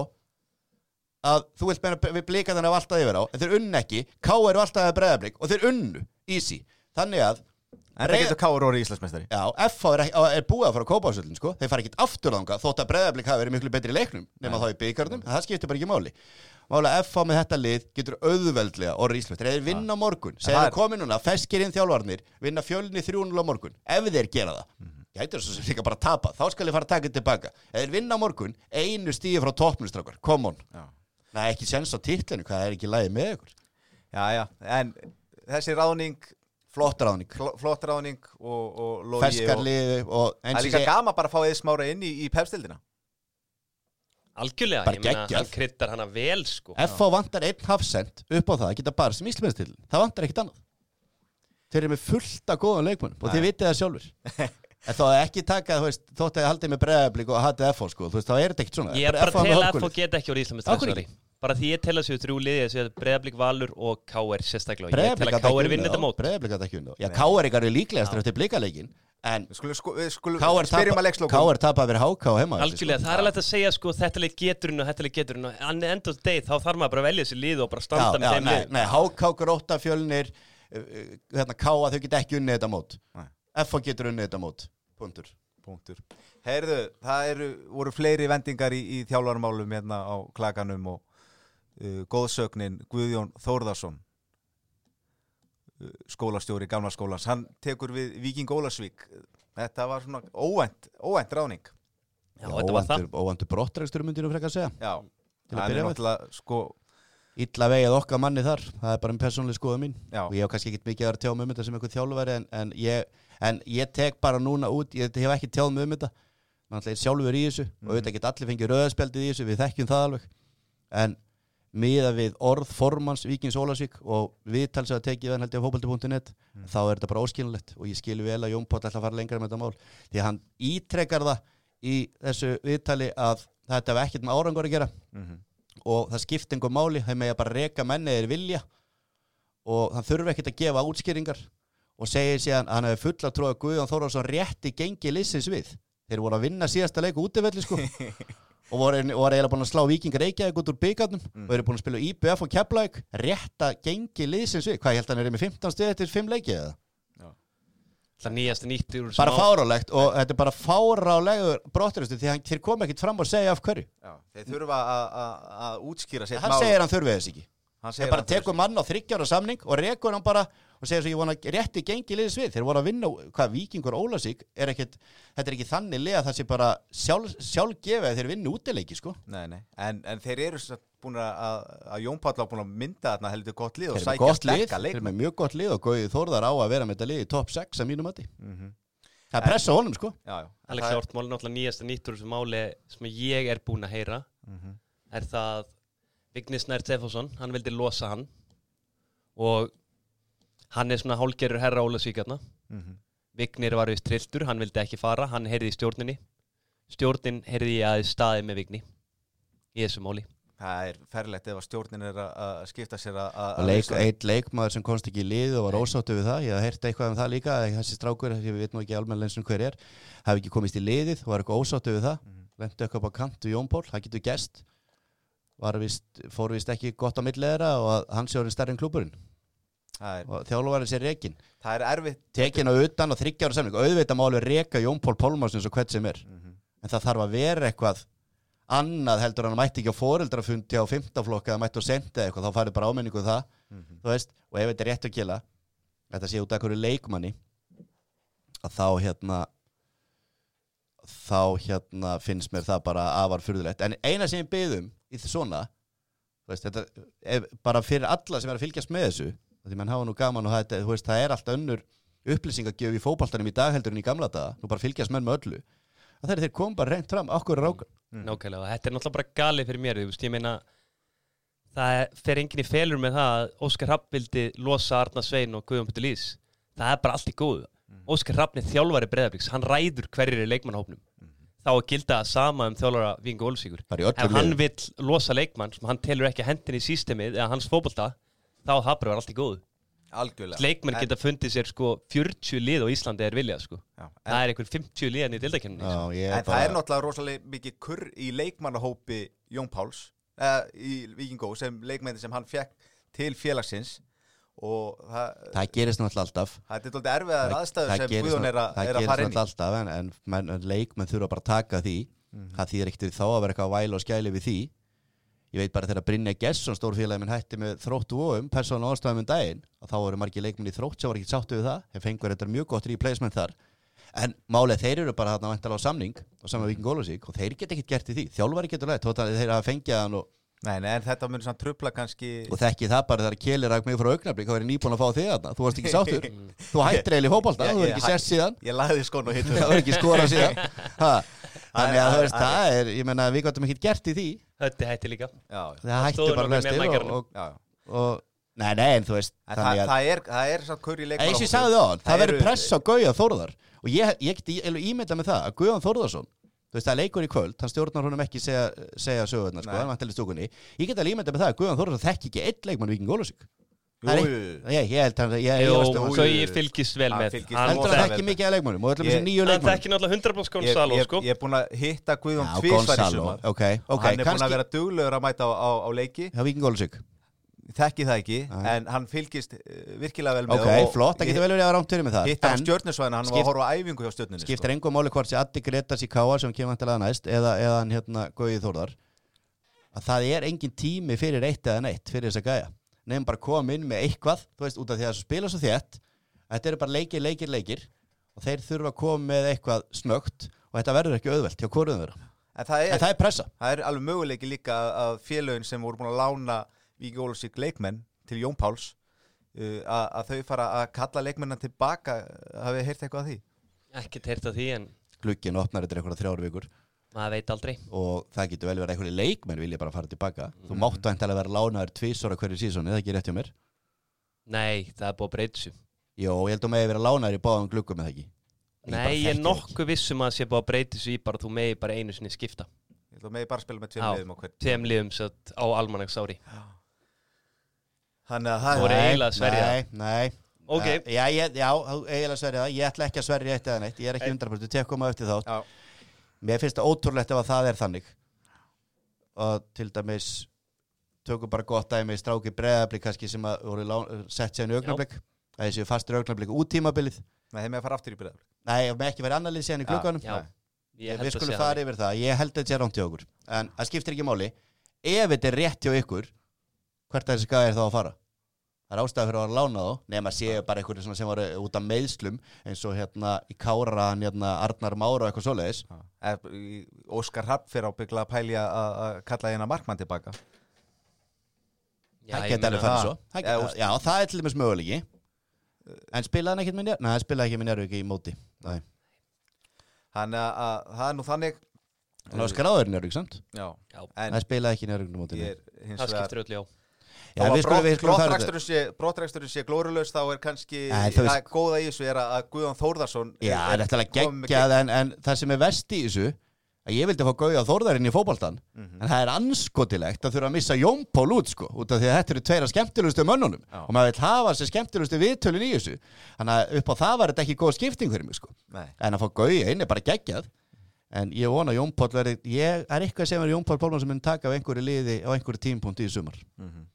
[SPEAKER 2] að þú vilt meina við blika þannig að valtaði yfir á en þeir unnu ekki, K R valtaði Breiðablik og þeir unnu, easy þannig að
[SPEAKER 1] en það getur K R orðið Íslandsmeistari.
[SPEAKER 2] Já, F H er, er búið að fara á Kópavogsvöllinn sko, þeir fara ekkert aftur þangað þótt að Breiðablik hafi verið miklu betri í leiknum nema þá í bikarnum, það skiptir bara ekki máli. Málega F H með þetta lið getur auðveldlega orðið Íslandsmeistari. Þeir vinna á morgun, segir þeir komið núna, feskir inn þjálfarnir, vinna Fjölni þrjú núll á morgun, ef þeir gera það. Mm-hmm. Gætur þess að líka bara tapa, þá skal ég fara að taka þetta tilbaka. Ef þeir vinna á morgun, einu stíði frá toppnum strákar, come on. Já. Nei, ekki sens á titlinu, hvað er ekki lagið með ykkur?
[SPEAKER 1] Já, já, en þessi ráðning
[SPEAKER 2] flott ráðning,
[SPEAKER 1] Fl flott ráðning og, og logi
[SPEAKER 2] feskar liði og
[SPEAKER 1] það er líka gaman bara að fá Eiður Smára inn í, í pepstildina.
[SPEAKER 3] Algjörlega,
[SPEAKER 2] bara
[SPEAKER 3] ég meina, hann kryddar hana vel sko.
[SPEAKER 2] F H vantar einn Hafsend upp á það að geta bara sem Íslandsmeistaratitil. Það vantar ekkert annað. Þeir eru með fullt af góðan leikmönnum og þið vitið það sjálfur. En þá ekki taka, þú veist, þótt að ég haldið með Breiðablik og hatið F H sko, þú veist, þá er þetta ekkert svona.
[SPEAKER 3] Ég er bara til að F H geta ekki orðið Íslandsmeistari. Bara því ég tel að séu þrjú liðið þessu Breiðablik, Valur og K R sérstaklega. Ég tel að K R vinna þetta mót.
[SPEAKER 2] Breiðablik gat ekki unnið. Já, K R er líklegastur eftir Blikaleikin. En
[SPEAKER 1] við skulum spyrjum að leikslókum.
[SPEAKER 2] K R tapaði fyrir H K heima.
[SPEAKER 3] Algjörlega, það er alveg að segja sko þetta leik geturinn og þetta leik geturinn og en end of the day þá þarf maður bara að velja þessi lið og bara standa með þeim lið.
[SPEAKER 2] Nei, H K Grótta Fjölnir hérna K A þau geta ekki unnið þetta mót. F H getur unnið þetta mót. Punktur.
[SPEAKER 1] Punktur. Heyrðu, það eru voru fleiri vendingar í, í þjálfarmálum hérna á klakanum og uh, góðsögnin Guðjón Þórðarsson skólastjóri gamla skólans, hann tekur við Víking Ólafsvík. Þetta var svona óvænt, óvænt ráðning.
[SPEAKER 3] Já, þetta var það.
[SPEAKER 2] Óvæntur brottrekstur myndi nú frekar að segja.
[SPEAKER 1] Já, það er náttúrulega sko
[SPEAKER 2] illa vegið okkar manni þar, það er bara um persónuleg skoða mín. Já. Og ég hef kannski ekkert mikið að tjá mig um þetta sem einhver þjálfari en, en, ég, en ég tek bara núna út, ég hef ekki tjáð mig um þetta. Náttúrulega sjálfur í þessu mm. og auðvitað get allir fengið rauðaspjaldið í þessu, við þekkjum það alveg. En miða við orð formans Víkings Ólafsvík og viðtal sem að tekið hann held ég á fótbolti punktur net mm. þá er þetta bara óskiljanlegt og ég skil vel að Jón Páll ætla að fara lengra með þetta mál því að hann ítrekar það í þessu viðtali að þetta hefur ekkert með árangur að gera mm-hmm. og það skiptir einhver máli, þeir mega bara reka menni þeir vilja og hann þurfi ekkert að gefa útskýringar og segir síðan að hann hefur fulla trú að Guðjón Þórðarsson rétti gengi liðsins við. Þeir voru að vinna síðasta leik útivelli sko og voru, voru eiginlega búin að slá Víking Reykjavík út úr bikarnum mm. og eru búin að spila í B F og Keflavík rétta gengi liðsins við. Hvað ég held að hann er með fimmtán stig eftir fimm leiki eða? Já.
[SPEAKER 3] Það nýjasta nýtt úr
[SPEAKER 2] bara fárálegt og þetta er bara fárálegur brotturustu því að þeir koma ekkert fram og segja af hverju.
[SPEAKER 1] Já, þeir þurfa að útskýra sér.
[SPEAKER 2] Hann segir hann þurfi þess ekki. Þeir bara tekur mann á þriggja ára samning og rekur hann bara og segir svo ég vona rétti gengi liðs við. Þeir voru að vinna, hvað Víkingur Ólafsvík er ekkert, þetta er ekki þannig lið að það sé bara sjálf, sjálfgefið að þeir vinna útileiki sko.
[SPEAKER 1] Nei, nei, en, en þeir eru búin að, að Jón Páll var búin að mynda þarna heldur gott lið og
[SPEAKER 2] Þeir eru með
[SPEAKER 1] sækja
[SPEAKER 2] gott lið,
[SPEAKER 1] sterka
[SPEAKER 2] þeir eru
[SPEAKER 1] leikmenn.
[SPEAKER 2] með mjög gott lið og Gauði Þórðar á að vera með þetta lið í topp sex að mínum mati.
[SPEAKER 1] Mhm.
[SPEAKER 2] Það er pressa á honum sko.
[SPEAKER 1] Já, já.
[SPEAKER 3] Alveg klárt mál, náttúrulega nýjasta nýtt úr þessu máli sem ég er búinn að heyra
[SPEAKER 1] Mhm.
[SPEAKER 3] er það Vignir Snær Stefánsson, hann vildi losa hann og hann er svona hálgerur herra Ólafsvíkarna.
[SPEAKER 1] Mhm.
[SPEAKER 3] Vignir var við trilltur, hann vildi ekki fara, hann heyrði í stjórninni. Stjórnin heyrði í aðeins staði með Vigni í þessu máli.
[SPEAKER 1] Það er ferlegt ef að stjórnin er að að skipta sér að... að-
[SPEAKER 2] Og leik,
[SPEAKER 1] að-
[SPEAKER 2] eitt leikmaður sem komst ekki í lið og var ósáttu við það, ég hef heyrt eitthvað um það líka, þessi strákur, ég veit nú ekki almennilega eins og hver er, hafi ekki komist í liðið og var eitthvað ósáttu við það,
[SPEAKER 1] Mhm.
[SPEAKER 2] lentu eitthvað upp á kantu Jón Pól, það getur gest, var vist, fór vist ekki gott á milli þeirra og að hann sé orðinn stærri en klúburinn
[SPEAKER 1] Það er,
[SPEAKER 2] og þjálfarinn sé rekinn,
[SPEAKER 1] það er erfitt.
[SPEAKER 2] tekin á utan og þriggja ára samning, auðvitað máli reka Jón Pól Pálmarsson eins og hvert sem er,
[SPEAKER 1] Mhm.
[SPEAKER 2] en það þarf að vera eitthvað annað heldur hann mætti ekki á foreldrafundi á fimmtaflokka eða mætti á sendi eitthvað, þá farið bara ámenningu um það,
[SPEAKER 1] Mhm.
[SPEAKER 2] þú veist, og ef þetta er rétt að gila þetta sé út af einhverju leikmanni að þá hérna þá hérna finnst mér það bara afar furðulegt, en eina sem ég byðum í því svona, þú veist, þetta ef, bara fyrir alla sem er að fylgjast með þessu því mann hafa nú gaman og það, þú veist, það er alltaf önnur upplýsingagjöf í fótboltanum í dag heldur en í gamla daga, nú bara fylgjast menn með öllu að þeir, þeir kom bara reynt fram, okkur ráka
[SPEAKER 1] Mm.
[SPEAKER 3] Nákvæmlega, og þetta er náttúrulega bara galið fyrir mér, þú veist, ég meina það er, fer enginn í felur með það að Óskar Hrafn vildi losa Arnar Svein og Guðjón Pétur Lýðs, það er bara allt í góðu. Óskar Hrafn er þjálfari Breiðabliks, hann ræður hverjir er leikmannahópnum, þá að gilda sama um þjálfara Víkingur Ólafsvíkur.
[SPEAKER 2] bara í
[SPEAKER 3] Ef
[SPEAKER 2] öllum
[SPEAKER 3] hann
[SPEAKER 2] liðum.
[SPEAKER 3] vill losa leikmann sem hann telur ekki hendin í sístemið eða hans fótbolta, þá er það bara allt í góðu.
[SPEAKER 1] Algjörlega.
[SPEAKER 3] Leikmenn
[SPEAKER 1] En-
[SPEAKER 3] geta fundið sér sko fjörutíu lið á Íslandi er vilja sko.
[SPEAKER 1] Já,
[SPEAKER 3] Það er einhver fimmtíu liðan í deildakeppninni.
[SPEAKER 2] Já,
[SPEAKER 3] Sko.
[SPEAKER 2] ég
[SPEAKER 1] En
[SPEAKER 2] bara-
[SPEAKER 1] það er náttúrulega rosalega mikið kurr í leikmannahópi Jón Páls eða í Víkingó sem leikmenni sem hann fekk til félagsins og það,
[SPEAKER 2] það gerist náttúrulega alltaf
[SPEAKER 1] það er náttúrulega erfiðar aðstæður sem
[SPEAKER 2] gerist
[SPEAKER 1] Guðjón er,
[SPEAKER 2] náttúrulega-
[SPEAKER 1] að-
[SPEAKER 2] það
[SPEAKER 1] er að
[SPEAKER 2] gerist
[SPEAKER 1] fara inn í.
[SPEAKER 2] náttúrulega alltaf en, en, menn, en leikmenn þurfa bara að taka því það þýðir ekkert þá að vera eitthvað að væla og skæli við því ég veit bara þegar Brynja Gesson stórfélagi minn hætti með Þróttu og um persónu ástæðum um daginn og þá voru margir leikmenn í Þrótt sem var ekki sáttu við það þeir fengur þetta mjög gott replacement þar en málið þeir eru bara þarna væntanlega á samning og saman Víking Ólafsvík og þeir get ekkert gert í því þjálfari getur lægt, þótt að þeir hafa fengið hann og,
[SPEAKER 1] Nei, nei, en þetta mun samt trufla kannski
[SPEAKER 2] og þekki það bara þegar Keli rak mig frá Augnablik þá er ég nýbúin að fá þig þarna, þú varst ekki sáttur þú hættir eiginlega í fótbolta,
[SPEAKER 1] Ég-
[SPEAKER 2] þú er
[SPEAKER 1] ég
[SPEAKER 2] ekki
[SPEAKER 1] hæ-
[SPEAKER 2] sérst síðan
[SPEAKER 1] Ég lagði skon og hittu
[SPEAKER 2] það er ekki skorað síðan ha. þannig að
[SPEAKER 1] Það
[SPEAKER 2] þú
[SPEAKER 1] er-
[SPEAKER 2] veist, það er, ég menna við gáttum ekkert gert í því
[SPEAKER 3] Þetta hætti líka.
[SPEAKER 1] Já,
[SPEAKER 2] það hætti
[SPEAKER 3] stóðu
[SPEAKER 2] bara
[SPEAKER 3] nokkuð
[SPEAKER 2] flestir
[SPEAKER 3] með
[SPEAKER 2] og,
[SPEAKER 3] mækarnum.
[SPEAKER 2] og,
[SPEAKER 1] já
[SPEAKER 2] og nei, nei, en þú veist
[SPEAKER 1] En það,
[SPEAKER 2] þannig að,
[SPEAKER 1] það er, það er samt kurr í
[SPEAKER 2] eins
[SPEAKER 1] leikmannahópi
[SPEAKER 2] ég sagði það, það
[SPEAKER 1] Það
[SPEAKER 2] verður
[SPEAKER 1] eru-
[SPEAKER 2] press á Gauja Þórðar og ég, ég get ímynda með það að Guðjón Þórðarsson þú veist, það er leikur í kvöld, hann stjórnar honum ekki segja, segja sögurnar, sko,
[SPEAKER 1] Nei.
[SPEAKER 2] hann vantilega stúkunni ég get alveg ímynda með það að Guðjón Þórðarsson þekki ekki einn leikmann Víking Ólafsvík
[SPEAKER 1] Jú,
[SPEAKER 2] Það er
[SPEAKER 1] jú, jú.
[SPEAKER 2] ég, ég held hann, ég, ég,
[SPEAKER 3] Jú,
[SPEAKER 2] ég, ég,
[SPEAKER 3] svo ég fylgist vel
[SPEAKER 1] Hann
[SPEAKER 3] með.
[SPEAKER 1] fylgist
[SPEAKER 3] Hann
[SPEAKER 2] heldur
[SPEAKER 1] rosa
[SPEAKER 2] hann
[SPEAKER 1] vel
[SPEAKER 2] þekki
[SPEAKER 1] með.
[SPEAKER 2] mikið af leikmannum og öllum
[SPEAKER 1] Ég-
[SPEAKER 2] þessum nýju
[SPEAKER 3] hann
[SPEAKER 2] leikmannum
[SPEAKER 3] þekki náttúrulega hundrað prósent
[SPEAKER 1] Ég,
[SPEAKER 3] Gonzalo
[SPEAKER 1] ég,
[SPEAKER 3] sko.
[SPEAKER 1] ég er búin að hitta Guðjón
[SPEAKER 2] Já,
[SPEAKER 1] tvisvar í
[SPEAKER 2] Gonzalo,
[SPEAKER 1] sumar
[SPEAKER 2] ok,
[SPEAKER 1] og
[SPEAKER 2] ok,
[SPEAKER 1] hann er búin
[SPEAKER 2] kannski
[SPEAKER 1] að vera duglegur að mæta á, á, á leiki
[SPEAKER 2] hjá Víking Ólafsvík
[SPEAKER 1] þekki það ekki,
[SPEAKER 2] Nei.
[SPEAKER 1] en hann fylgist uh, virkilega vel með
[SPEAKER 2] ok, flott, það getur vel verið að vera rámt fyrir með það
[SPEAKER 1] hitt hann
[SPEAKER 2] en
[SPEAKER 1] stjörnusvæðina, hann var
[SPEAKER 2] skipt-
[SPEAKER 1] að horfa á æfingu hjá stjörnunni
[SPEAKER 2] skiptir engum máli hvort sé Addi Gretas í Káa sem kemur vantilega næst eða, eða hann hérna Gauji Þórðar að það er engin tími fyrir eitt eða neitt fyrir þess að gæja nefnum bara koma inn með eitthvað þú veist, út af því að það spila svo þétt að þetta eru bara leikir, leikir, leikir og þeir þurfa að koma með eitthvað snögt og þetta verður ekki auðvelt hjá hvorum þeirra
[SPEAKER 1] en það er,
[SPEAKER 2] en það er pressa
[SPEAKER 1] það er alveg möguleiki líka að- að félögin sem voru búin að lána Víking Ólafsvík leikmenn til Jón Páls uh, að, að þau fara að kalla leikmennan tilbaka hafið þið heyrt eitthvað af því?
[SPEAKER 3] Ekkert heyrt af því en
[SPEAKER 2] glugginn opnar þetta einhverja þrjár vikur
[SPEAKER 3] maður veit aldrei.
[SPEAKER 2] og það getur vel verið einhverju leikmenn vilja bara fara tilbaka þú máttu eintalega vera lánaður tvisvara hverju sísoni, það er ekki rétt hjá mér
[SPEAKER 3] Nei, það er búið að breyta þessu.
[SPEAKER 2] Jó, ég held að megi vera lánaður í báðum gluggum eða ekki
[SPEAKER 3] Nei,
[SPEAKER 2] bara
[SPEAKER 3] ég
[SPEAKER 2] þekki
[SPEAKER 3] er
[SPEAKER 2] það
[SPEAKER 3] nokkuð vissum að það sé búið að breyta þessu í bara þú megi bara einu sinni skipta.
[SPEAKER 1] Ég ætla að megi bara spila með tveim
[SPEAKER 3] Já,
[SPEAKER 1] liðum á hvern
[SPEAKER 3] tveim liðum satt á almanags ári.
[SPEAKER 1] Þannig að
[SPEAKER 3] Það
[SPEAKER 1] það
[SPEAKER 3] voru
[SPEAKER 1] er
[SPEAKER 3] eiginlega að sverja
[SPEAKER 2] Nei, nei
[SPEAKER 3] Ok.
[SPEAKER 2] Uh, já, ég, já, eiginlega sverja það Ég ætla ekki að sverja eitt eða neitt Ég er ekki
[SPEAKER 3] Nei.
[SPEAKER 2] hundra prósent, tek koma eftir þá
[SPEAKER 1] Já,
[SPEAKER 2] Mér finnst það ótrúlegt ef að það er þannig Og til dæmis Tökum bara gott dæmi Stráki Breiðablik kannski sem að voru lán, sett sér í augnablik Það er sér fastur augnablik út tímabilið
[SPEAKER 1] með þeim að fara aftur í byrðar
[SPEAKER 2] Nei, ef með ekki verið annarlið síðan í glugganum
[SPEAKER 3] Já, ég held
[SPEAKER 2] Við
[SPEAKER 3] að
[SPEAKER 2] skulum
[SPEAKER 3] sé
[SPEAKER 2] fara yfir það Ég held að þetta sé rámt hjá okkur En það skiptir ekki máli Ef þetta er rétt hjá ykkur Hvert að þessi gæði er þá að fara Það er ástæða fyrir að vera lána þá nema séu bara einhverju sem var út af meiðslum eins og hérna í Kára hann hérna Arnar Mára og eitthvað svoleiðis
[SPEAKER 1] Óskar Hrafn fyrir ábyggla að pælja að að kalla hérna markmann tilbaka
[SPEAKER 3] Já,
[SPEAKER 2] Það
[SPEAKER 3] ég
[SPEAKER 2] geti alveg
[SPEAKER 3] meina-
[SPEAKER 2] farið svo Það
[SPEAKER 1] Já,
[SPEAKER 2] get- Já, það er til dæmis möguleiki En spilaði hann ekkert með Njárvík? Nei, hann spilaði ekki með Njárvík í móti Nei.
[SPEAKER 1] Þannig að, að það er nú þannig
[SPEAKER 2] Hann var skráður í Njárvík, sant?
[SPEAKER 1] Já,
[SPEAKER 3] Já.
[SPEAKER 1] en
[SPEAKER 2] Það spilaði ekki í Njárvík í móti
[SPEAKER 1] ég er hins
[SPEAKER 3] Það
[SPEAKER 1] vegar
[SPEAKER 3] skiptir öllu, já.
[SPEAKER 2] Já,
[SPEAKER 1] Þó
[SPEAKER 2] við
[SPEAKER 1] að
[SPEAKER 2] skulum við skulum fara þetta
[SPEAKER 1] brottreksturinn sé, brottreksturinn sé glórulaus þá er kannski
[SPEAKER 2] Nei, þú
[SPEAKER 1] það
[SPEAKER 2] veist-
[SPEAKER 1] góða í þessu er að að Guðjón Þórðarsson
[SPEAKER 2] Já, það er eftir að geggjað en, en það sem er verst í þessu að ég vildi fá Gauja Þórðarinn í fótboltan
[SPEAKER 1] Mhm.
[SPEAKER 2] en það er anskotilegt að þurfa að missa Jón Pál út sko, út af því að þetta eru tveira skemmtilegustu mönnunum
[SPEAKER 1] Já.
[SPEAKER 2] og maður vil hafa sér skemmtilegustu viðtölun í þessu þannig að upp á það var þetta ekki góð skipting fyrir mig sko.
[SPEAKER 1] Nei.
[SPEAKER 2] En að fá Gauja inn er bara geggjað en ég vona að Jón Pál verði ég er eitthvað sem er Jón Pál Pálmarsson sem mun taka á einhverju liði á einhverju tímpúnti í sumar
[SPEAKER 1] Mhm.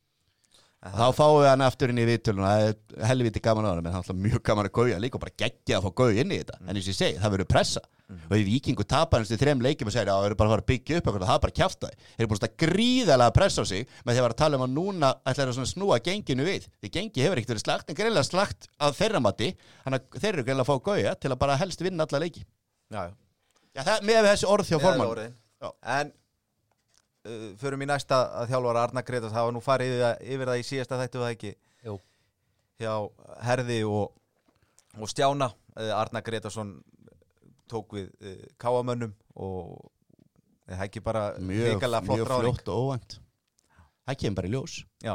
[SPEAKER 2] þá fáum við hann aftur inn í viðtölun það er helviti gaman á hann en hann er mjög gaman að Gauja líka og bara geggjað að fá Gauja inn í þetta en eins og ég segi, það verður pressa og í Víkingu tapar hans til þrem leikjum og segir að það eru bara að fara að byggja upp eitthvað, það er bara kjaftaði þeir eru búin að gríðalega pressa á sig með því að vera að tala um að núna ætla þeir að snúa genginu við því gengi hefur ekkert verið slagt en greinlega slagt að þeirra mati þannig að þeir eru greinlega að fá Gauja til að bara helst vinna alla leiki
[SPEAKER 1] Já, já.
[SPEAKER 2] Já, það, með þessi orð hjá
[SPEAKER 1] Eða
[SPEAKER 2] formann
[SPEAKER 1] orðin.
[SPEAKER 2] Já.
[SPEAKER 1] En uh, förum í næsta að þjálfara Arnar Grétars það var nú farið yfir, það- yfir það í síðasta þættu það ekki
[SPEAKER 3] Jú.
[SPEAKER 1] hjá Herði og, og Stjána uh, Arnar Grétarsson tók við uh, káamönnum og það er ekki bara
[SPEAKER 2] mjög,
[SPEAKER 1] hrikalega flott
[SPEAKER 2] mjög
[SPEAKER 1] ráðning.
[SPEAKER 2] fljótt og óvænt það kemur bara í ljós
[SPEAKER 1] Já,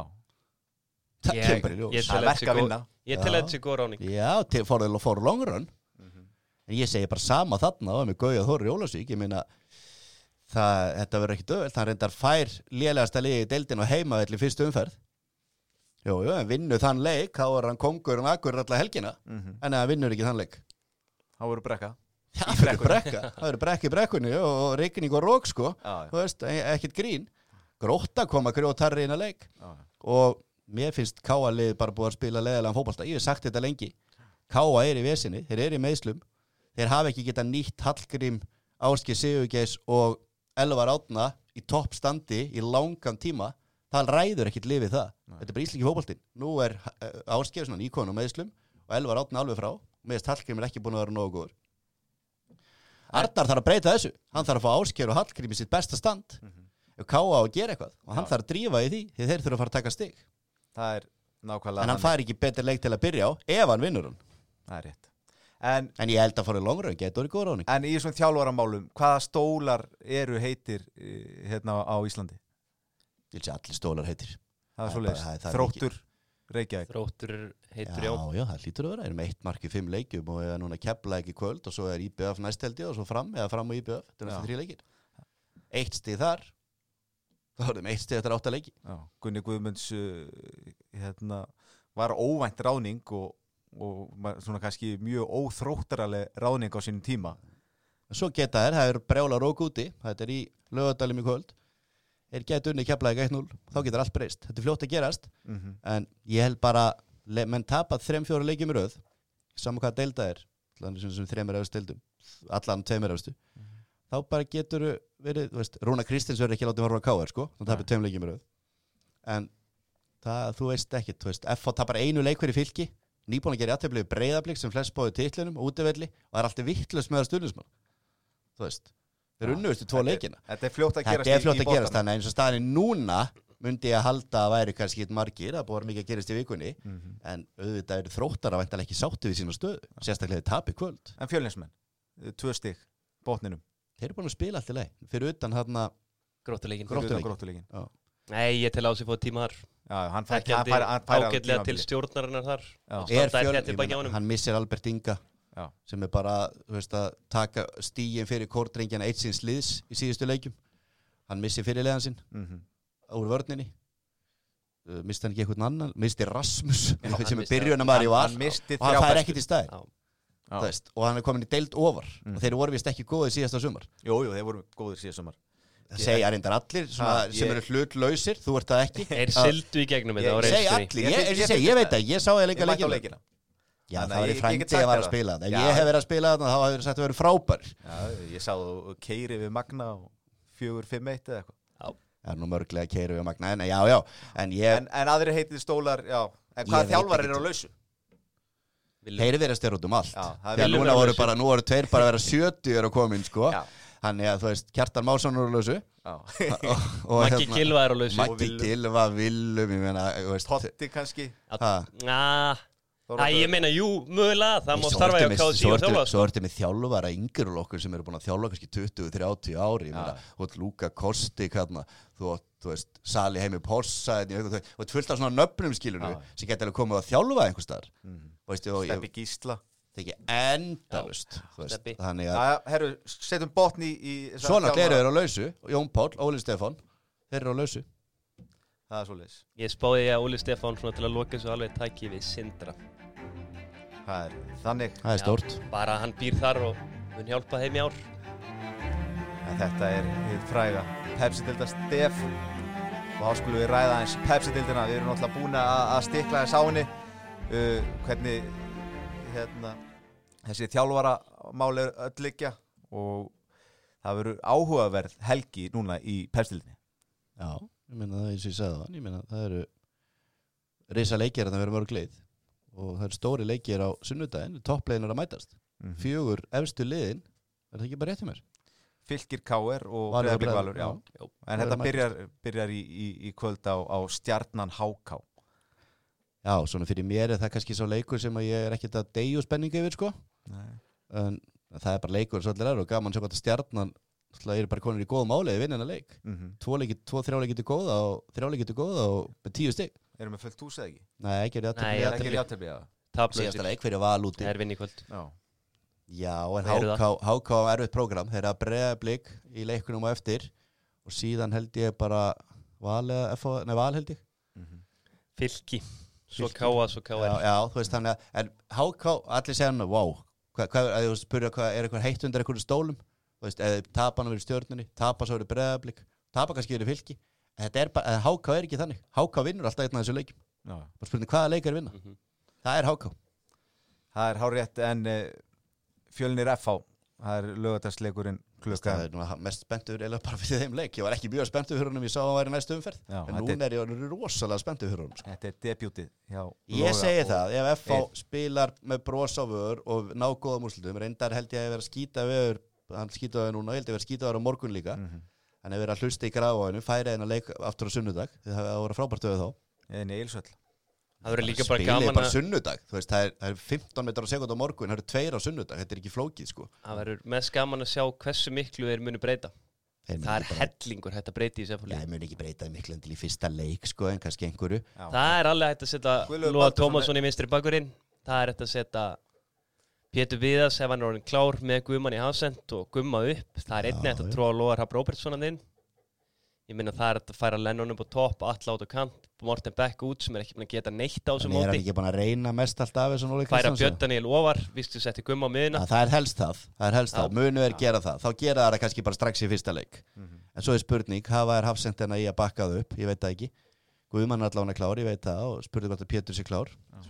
[SPEAKER 2] það
[SPEAKER 3] Ég-
[SPEAKER 2] kemur bara í ljós
[SPEAKER 3] ég-
[SPEAKER 1] það er verk að vinna
[SPEAKER 3] Ég tel
[SPEAKER 2] Já.
[SPEAKER 3] að þetta sé góð ráning.
[SPEAKER 2] Já, til fór, fór longrun
[SPEAKER 1] Mhm.
[SPEAKER 2] En ég segi bara sama þarna og með Gauja Þór Jólasvík ég meina það, þetta verður ekki döðvöld hann reyndar fær lélegasta liði í deildin og heima í fyrstu umferð Jú, jú, en vinnu þann leik þá er hann kongur og akkur alla helgina
[SPEAKER 1] Mhm.
[SPEAKER 2] en ef hann vinnur ekki þann leik
[SPEAKER 1] Þá verður brekka
[SPEAKER 2] Já, það verður brekka, það verður brekka í brekkunni og rigning og rók sko
[SPEAKER 1] Já, já.
[SPEAKER 2] þú veist, e- ekkert grín Grótta kom að grjótarri inn að leik
[SPEAKER 1] Já, já.
[SPEAKER 2] og mér finnst Káa-lið bara búið að spila leðilegan fótbolta ég hef sagt þetta lengi Káa er í vesinni, þeir eru í meiðslum þeir hafa ekki getað nýtt Hallgrím Ásgeir Sigurgeis og Elvar Árna í toppstandi í langan tíma það ræður ekkert lifið það
[SPEAKER 1] Nei.
[SPEAKER 2] þetta er bara íslenski fótboltinn nú er uh, Ásgeir svona íkonu meiðslum og Elvar Árna alveg frá meðist Hallgrím er ekki búin að vera nógu góður Arnar þarf að breyta þessu hann þarf að fá Ásgeir og Hallgrím í sitt besta stand
[SPEAKER 1] Mhm.
[SPEAKER 2] ef Káa á að gera eitthvað og hann
[SPEAKER 1] Já.
[SPEAKER 2] þarf að drífa í því því þeir þurfa að fara að taka stig
[SPEAKER 1] Það er nákvæmlega
[SPEAKER 2] en hann fær ekki betur leik til að byrja á ef hann vinnur hann
[SPEAKER 1] Það er rétt En,
[SPEAKER 2] en ég held að fara í longrun getur í góð ráning
[SPEAKER 1] en í þessum þjálfaramálum hvaða stólar eru heitir uh, hérna á Íslandi?
[SPEAKER 2] ég sé allir stólar heitir
[SPEAKER 1] Það er
[SPEAKER 2] Það
[SPEAKER 1] svo
[SPEAKER 2] er bara- það er-
[SPEAKER 1] leiðis
[SPEAKER 2] það er
[SPEAKER 1] Þróttur, Reykjavík
[SPEAKER 3] Þróttur heitur,
[SPEAKER 2] já,
[SPEAKER 3] já.
[SPEAKER 2] já, það lítur að vera, erum eitt mark í fimm leikjum og er núna kepla ekki kvöld og svo er I B F næst held ég og svo fram, eða fram og I B F þetta er
[SPEAKER 1] Já.
[SPEAKER 2] næstu þrý leikir eitt stig þar þá erum eitt stig eftir átta leiki
[SPEAKER 1] Já, Gunni Guðmunds uh, hérna, var óvænt ráðning og, og ma- svona kannski mjög óþróttaraleg ráðning á sínum tíma
[SPEAKER 2] svo geta þær, það er brjála rók úti þetta er í Laugardalum í kvöld er gett unni kepla ekki eitt núll þá getur allt breyst, þetta er fljótt að gerast
[SPEAKER 1] mm -hmm.
[SPEAKER 2] en ég held bara le- menn tapa þrem fjóra leikjum í röð saman hvað deilda er allan sem, sem þremur efst deildum allan tveimur efstu þá bara getur verið, þú veist, Rúna Kristins verður ekki látið að horfa á K R sko, þannig að það er tveim leikjum í röð en það, þú veist ekki, þú veist F H tapar einu leik fyrir Fylki nýbúin að gera jafntefli við Breiðablik sem flest bóði titlinum og útivelli og það er alltaf vitlaust með það stundismann þú veist, þeir unnuðustu tvo leikina
[SPEAKER 1] Þetta er fljótt að gerast
[SPEAKER 2] þetta er fljótt
[SPEAKER 1] í, í
[SPEAKER 2] að gerast
[SPEAKER 1] boltanum.
[SPEAKER 2] þannig eins og staðin núna myndi ég að halda að væri kannski eitt margir það búið mikið að gerast í vikunni
[SPEAKER 1] mm -hmm.
[SPEAKER 2] en auðvitað eru þróttar að væntalega ekki sáttu við sína stöðu sérstaklega þeir tapi kvöld
[SPEAKER 1] En Fjölnismenn, uh, tvö stig botninum,
[SPEAKER 2] þeir eru búin að spila allt í leið fyrir utan hérna
[SPEAKER 3] Gróttuleikin.
[SPEAKER 2] Gróttuleikin.
[SPEAKER 1] Gróttuleikin
[SPEAKER 3] Nei, ég tel á sig fóð tíma þar.
[SPEAKER 1] Já, hann fær, hann
[SPEAKER 3] Þekkjandi
[SPEAKER 1] fær, hann fær á
[SPEAKER 3] ágætlega til
[SPEAKER 1] tímabili.
[SPEAKER 3] stjórnarinnar þar.
[SPEAKER 1] Já.
[SPEAKER 3] Og
[SPEAKER 2] er
[SPEAKER 3] standa
[SPEAKER 2] fjöl,
[SPEAKER 3] er þetta
[SPEAKER 2] ég
[SPEAKER 3] baki á
[SPEAKER 2] meina,
[SPEAKER 3] honum.
[SPEAKER 2] hann missir Albert Inga
[SPEAKER 1] Já.
[SPEAKER 2] sem er bara þú veist, að taka stígin fyrir kórdrengjana eitt síns liðs í síðustu leikjum hann missir fyrirlegan sinn
[SPEAKER 1] Mm -hmm.
[SPEAKER 2] úr vörninni uh, misti hann ekki einhvern annan misti Rasmus
[SPEAKER 3] Já, hann
[SPEAKER 2] sem er
[SPEAKER 3] missti-
[SPEAKER 2] byrjunum maður í val
[SPEAKER 1] Hann misti
[SPEAKER 2] og hann
[SPEAKER 1] þrjá
[SPEAKER 2] fær
[SPEAKER 1] bestu.
[SPEAKER 2] ekkert í stæð
[SPEAKER 3] Já.
[SPEAKER 1] Já.
[SPEAKER 2] veist, og hann er komin í deild ofar
[SPEAKER 1] Mm.
[SPEAKER 2] og þeir voru vist ekki góðið síðasta sumar
[SPEAKER 1] Jú, jú, þeir voru góðir síðan sumar
[SPEAKER 2] það segja reyndar allir svona,
[SPEAKER 1] Ha,
[SPEAKER 2] sem
[SPEAKER 1] ég-
[SPEAKER 2] eru hlutlausir, þú ert það ekki
[SPEAKER 3] Þeir
[SPEAKER 2] Að-
[SPEAKER 3] sildu í gegnum
[SPEAKER 1] Ég-
[SPEAKER 3] þetta á
[SPEAKER 1] ég
[SPEAKER 2] segja
[SPEAKER 3] reynslunni.
[SPEAKER 2] allir,
[SPEAKER 1] Ég
[SPEAKER 2] ég,
[SPEAKER 1] fylg-
[SPEAKER 2] ég,
[SPEAKER 1] ég
[SPEAKER 2] ég,
[SPEAKER 1] fylgdi
[SPEAKER 2] ég veit
[SPEAKER 1] þetta.
[SPEAKER 2] það, ég sá ég
[SPEAKER 1] Ég
[SPEAKER 2] leika
[SPEAKER 1] mætti á
[SPEAKER 2] leikina
[SPEAKER 1] leikina
[SPEAKER 2] já
[SPEAKER 1] Þannig
[SPEAKER 2] það
[SPEAKER 1] að
[SPEAKER 2] var
[SPEAKER 1] ég-
[SPEAKER 2] í
[SPEAKER 1] ég
[SPEAKER 2] frændi
[SPEAKER 1] get
[SPEAKER 2] að
[SPEAKER 1] sagt
[SPEAKER 2] var
[SPEAKER 1] þér
[SPEAKER 2] að
[SPEAKER 1] það.
[SPEAKER 2] spila en
[SPEAKER 1] Já,
[SPEAKER 2] ég
[SPEAKER 1] já.
[SPEAKER 2] hef verið að spila þarna þá hafði verið sagt að vera frábær
[SPEAKER 1] Já, ég sá þú keiri við Magna og fjögur, fimm, eitt eða eitthvað
[SPEAKER 2] það er nú mörglega keiru við magna en já já, en ég,
[SPEAKER 1] en, en aðrir heitið stólar, já En
[SPEAKER 2] Ég
[SPEAKER 1] hvaða
[SPEAKER 2] veit
[SPEAKER 1] þjálfar
[SPEAKER 2] ekki.
[SPEAKER 1] er á lausu?
[SPEAKER 2] þeir verið að styrra út um allt
[SPEAKER 1] Já, það er
[SPEAKER 2] þegar
[SPEAKER 3] Willum
[SPEAKER 2] núna
[SPEAKER 3] er á
[SPEAKER 2] voru
[SPEAKER 3] lausu.
[SPEAKER 2] bara, nú voru tveir bara að vera sjötíu er að koma inn sko
[SPEAKER 1] Já.
[SPEAKER 2] Þannig að þú veist, Kjartan Másson er á lausu
[SPEAKER 3] Maggi Gylfa er á lausu
[SPEAKER 2] Maggi Gylfa, Willum, ég meina
[SPEAKER 1] Totti kannski
[SPEAKER 3] Æ, ég meina, jú, mögulega það má starfa hjá K S I og þjálfa
[SPEAKER 2] Svo ertu með þjálfara yngir og okkur sem eru búin að þjálfa kannski tuttugu til þrjátíu ári ég meina, þú ert Luka Kostik hérna, þú ert, þú veist, Sali Heimi Possa þú ert fullt af svona nöfnum skilur sem geta alveg komið að þjálfa einhvers staðar
[SPEAKER 1] Steppi Gísla
[SPEAKER 2] Það er ekki endalust
[SPEAKER 1] Þannig að herru, setjum botni í
[SPEAKER 2] Svona gleru eru á lausu Jón Páll, Óli Stefán Þeir eru á lausu
[SPEAKER 1] Það er svoleiðis
[SPEAKER 3] Ég spáði að Óli Stefán svona til að loka svo alveg tæki við Sindra
[SPEAKER 1] Það er þannig
[SPEAKER 2] Það er stórt
[SPEAKER 3] Bara hann býr þar og mun hjálpa þeim í ár
[SPEAKER 1] en Þetta er hið fræga Pepsi-deilda stef og þá skulum við ræða eins Pepsi-deildina Við erum náttúrulega búin að stikla þess á henni uh, Hvernig hérna þessi þjálfara mál er öll liggja og það verður áhugaverð helgi núna í Pepsi-deildinni
[SPEAKER 2] Já, ég meina það eins og ég sagði það ég meina það eru risa leikir að það verður mörg leið og það eru stóri leikir á sunnudaginn toppleiðin er að mætast mm -hmm. fjögur efstu liðin er það ekki bara rétt hjá mér
[SPEAKER 1] Fylkir K R og Breiðablik Valur já. Já. en þetta byrjar, byrjar í, í, í kvöld á, á Stjarnan H K
[SPEAKER 2] Já, svona fyrir mér er það kannski svo leikur sem að ég er ekkert að deyju spenningu yfir sko Nei. en það er bara leikur svo allir er og gaman sem að Stjarnan Það er bara konur í góðum áleiði vinna hennar leik. Mm -hmm. Tvo leikir, tvo þrjáleikir til góða og þrjáleikir til góða og með tíu stig.
[SPEAKER 1] Erum við fullt hús eða ekki?
[SPEAKER 2] Nei, ekki er
[SPEAKER 1] játtöfli. Nei, ekki er játtöfli, já.
[SPEAKER 2] Síðasta leik fyrir Val úti.
[SPEAKER 3] Það er vinn í kvöld.
[SPEAKER 1] Já.
[SPEAKER 2] Já, en H K á erfitt prógram. Þeir eru að Breiðablik í leikunum á eftir og síðan held ég bara Val eða F H, nei Val held ég.
[SPEAKER 3] Mm -hmm. Fylki. Svo K A, svo K R.
[SPEAKER 2] Já, já, þú veist þannig að, en H K, allir segja hann, wow, hvað, hvað, að þú spyrja hvað, er eitthvað heitt undir einhverju stólum? Þú veist, eða tapa hann verið Stjörnunni, tapa svo verið Breiðablik, tapa kannski verið Fylki. Þetta er bara, H K er ekki þannig. H K vinnur alltaf einn af þessu leikjum. Já. Bara spurning, hvaða leikar vinna? Mm -hmm. Það er H K.
[SPEAKER 1] Það er hárrétt, en uh, Fjölnir F H, það er laugardagsleikurinn klukkan.
[SPEAKER 2] Það er nú mest spenntur eða bara fyrir þeim leik. Ég var ekki mjög spenntur fyrir honum, ég sá að hann væri næstu umferð. Já, en núna er ég rosalega spenntur fyrir honum. Sko.
[SPEAKER 1] Þetta er debutið hjá
[SPEAKER 2] Ég segi það, ef F H er... spilar með bros á vör og ná góðum úrslitum, reyndar held ég að vera skýta við, hann skýta við núna, held ég að vera skýta við á morgun líka. Mm -hmm. Hann hefur verið að hlusta í grafa færi einn að leik aftur á sunnudag, það voru frábært öðu þá.
[SPEAKER 1] Eða Eilsvöll.
[SPEAKER 3] Það verður líka bara gaman að...
[SPEAKER 2] bara sunnudag, þú veist, það er, það er fimmtán metrar á sekúndu á morgun, það eru tveir á sunnudag, þetta er ekki flókið, sko.
[SPEAKER 3] Það verður mest gaman að sjá hversu miklu þeir munu breyta. Þeir það er bara... hellingur hægt að breyta í sefalíu.
[SPEAKER 2] Já, þeir munu ekki breyta miklu en til í fyrsta leik, sko, en kannski einhverju.
[SPEAKER 3] Já. Það er alveg hægt að setja Lóa Tómasson í vinstri bakurinn, það er hægt að setja Pétur Viðars ef hann er orðin klár með Guðmann í hafsend og Gumma upp. Það er einnig hægt að tróða Lóa Hrafn Róbertsson inn. Ég minna það er að færa Lennon upp á topp, Alla át á kant, Morten Beck út sem er ekki búin að geta neitt á þessu móti.
[SPEAKER 2] En er hann ekki búin að reyna mest alltaf af þessu?
[SPEAKER 3] Færa Björn Daniel ofar, vistu setti Gumma á miðuna.
[SPEAKER 2] Það er helst það, það er helst það, munu er gera það. Þá gera það kannski bara strax í fyrsta leik. Mm -hmm. En svo er spurning, hafa er hafsendina í að bakka það upp, ég veit það ekki. Guðmann er allavega klár, ég veit það, og spurning hvort að Pétur sé klár.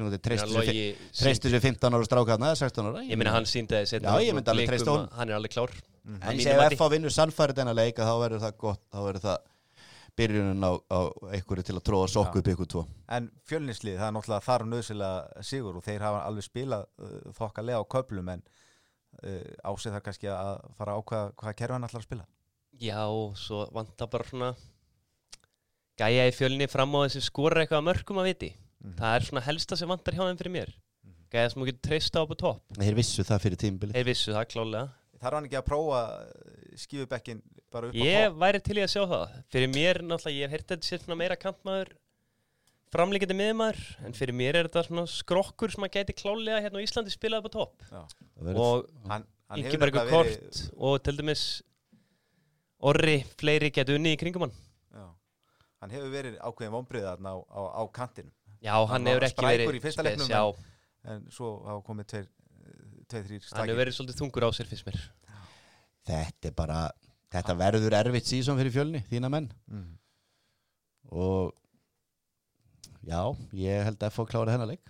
[SPEAKER 2] Treystu sér fimmtán ára strákarna, sextán ára.
[SPEAKER 3] Ég minna hann sýndi setna
[SPEAKER 2] Já, ég myndi alveg treysta honum.
[SPEAKER 3] Hann er alveg klár.
[SPEAKER 2] Mm. En ég segi F H vinnur sannfærið þennan leik, þá verður það gott, þá verður það byrjunin á, á einhverju til að tróða sokku upp ykkur tvo.
[SPEAKER 1] En Fjölnislið, það er náttúrulega þar nöðsilega sigur og þeir hafa alveg spilað uh, þokkalega á köflum en uh, ásið þar kannski að fara á hvað, hvað kerfi hann ætlar að spila.
[SPEAKER 3] Já, svo vantar bara svona gæja í Fjölni fram á þessi skora eitthvað að mörkum að viti. Mm -hmm. Það er svona helsta sem vantar hjá þeim fyrir mér. Mm -hmm. Gæja sem þú getur treysta á på topp.
[SPEAKER 2] Þeir vissu það fyrir tímabilið.
[SPEAKER 3] Þeir vissu það klálega.
[SPEAKER 1] Þarf hann ekki að prófa skífubekkin bara upp á
[SPEAKER 3] Ég topp? Væri til í að sjá það. Fyrir mér náttúrulega, ég hef heyrt þetta sér svona meira kantmaður, framlíkandi miðmaður, en fyrir mér er þetta svona skrokkur sem að gæti klálega hérna á Íslandi spilað på topp. Og ekki bara eitthvað kort verið... og til dæmis orri fleiri getur unni í kringum hann.
[SPEAKER 1] Já. Hann hefur verið ákveðin vonbrigði þarna á, á, á kantinu.
[SPEAKER 3] Já, hann, hann hefur ekki verið
[SPEAKER 1] í fyrsta leiknum, en, en svo hafa komið tveir, tveir, þrír stakir.
[SPEAKER 3] Hann hefur verið svolítið þungur á sér fyrst mér.
[SPEAKER 2] Þetta er bara, þetta ah. verður erfitt síðan fyrir Fjölni, þína menn. Mm. Og já, ég held að F H klára hennar leik.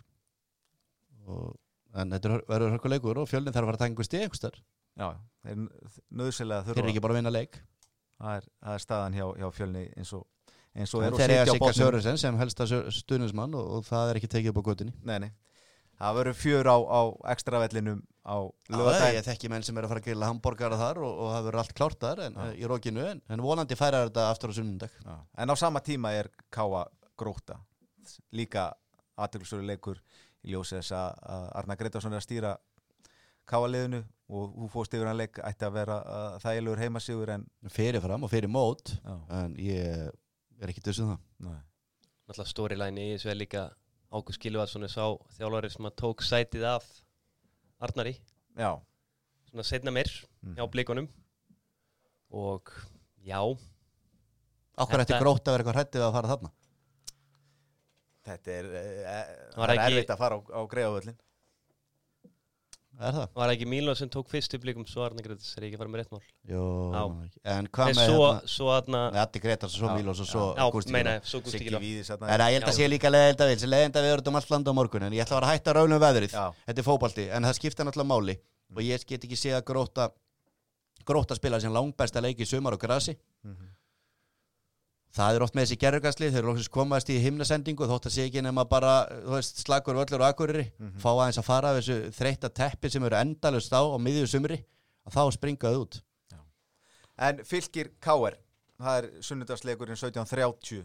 [SPEAKER 2] Og, en þetta verður hörku leikur og Fjölni þarf að fara að taka einhver stig einhver starf.
[SPEAKER 1] Já, þeir er nöðsilega þurfa.
[SPEAKER 2] Þeir eru ekki bara að vinna leik.
[SPEAKER 1] Það er, það er staðan hjá, hjá Fjölni eins og eins og
[SPEAKER 2] er og sitja á bóttum. Þeir eiga Sigga Sörensen sem helsta stuðningsmann og, og það er ekki tekið upp á götunni.
[SPEAKER 1] Nei, nei. Það verður fjör á, á ekstravellinum á
[SPEAKER 2] lögadaginn. Ég þekki menn sem er að fara að grilla hambúrgara þar og, og það verður allt klárt þar en, í rokinu en, en vonandi færa þetta aftur á sunnudag.
[SPEAKER 1] Já. En á sama tíma er K A Grótta líka athyglisverður leikur í ljósi þess að Arnar Grétarsson er að stýra K A-liðinu og hún fóst yfir hann leik ætti að vera uh, þægilegur heimasigur en
[SPEAKER 2] fyrirfram og fyrir mót Já. En ég er ekki dösum það.
[SPEAKER 1] Nei.
[SPEAKER 3] Náttúrulega storyline í þessu er líka Ágúst Gylfason er sá þjálfari sem að tók sætið af Arnari.
[SPEAKER 1] Já.
[SPEAKER 3] Svona seinna meir mm. hjá Blikunum og já.
[SPEAKER 2] Akkur ætti Grótta að vera eitthvað hrættið að fara þarna?
[SPEAKER 1] Þetta er, e, það er erfitt að fara á, á Greiðavöllin.
[SPEAKER 2] Er það?
[SPEAKER 3] Var ekki Míló sem tók fyrst í Blikum svo Arnar Grétars er ekki að fara með rétt mál?
[SPEAKER 2] Jó, en hvað með
[SPEAKER 3] svo, hérna? Svo Arna...
[SPEAKER 2] Nei, Addi Grétars og svo Mílós og svo
[SPEAKER 3] Gústi Gylfa. Já, meina, svo Gústi Gylfa.
[SPEAKER 1] En
[SPEAKER 2] ég held að sé líka leiðinda við, sem leiðinda við erum um allt landa á morgun, en ég ætla að vera að hætta raunum veðrið. Já. Þetta er fótbolti, en það skipta náttúrulega máli og ég get ekki séð að Grótta Grótta spila sem langbesta leik í sumar á grasi. Mm-hmm. Það er oft með þessi gerðugasli, þeir eru loksins komast í himnasendingu þótt að sé ekki nema bara, þú veist, slagur völlur og Akureyri, mm-hmm. fá aðeins að fara af þessu þreytta teppi sem eru endalaust á á miðju sumri, að þá springaðu út.
[SPEAKER 1] Já. En Fylkir K R, það er sunnudagsleikurinn sautján þrjátíu.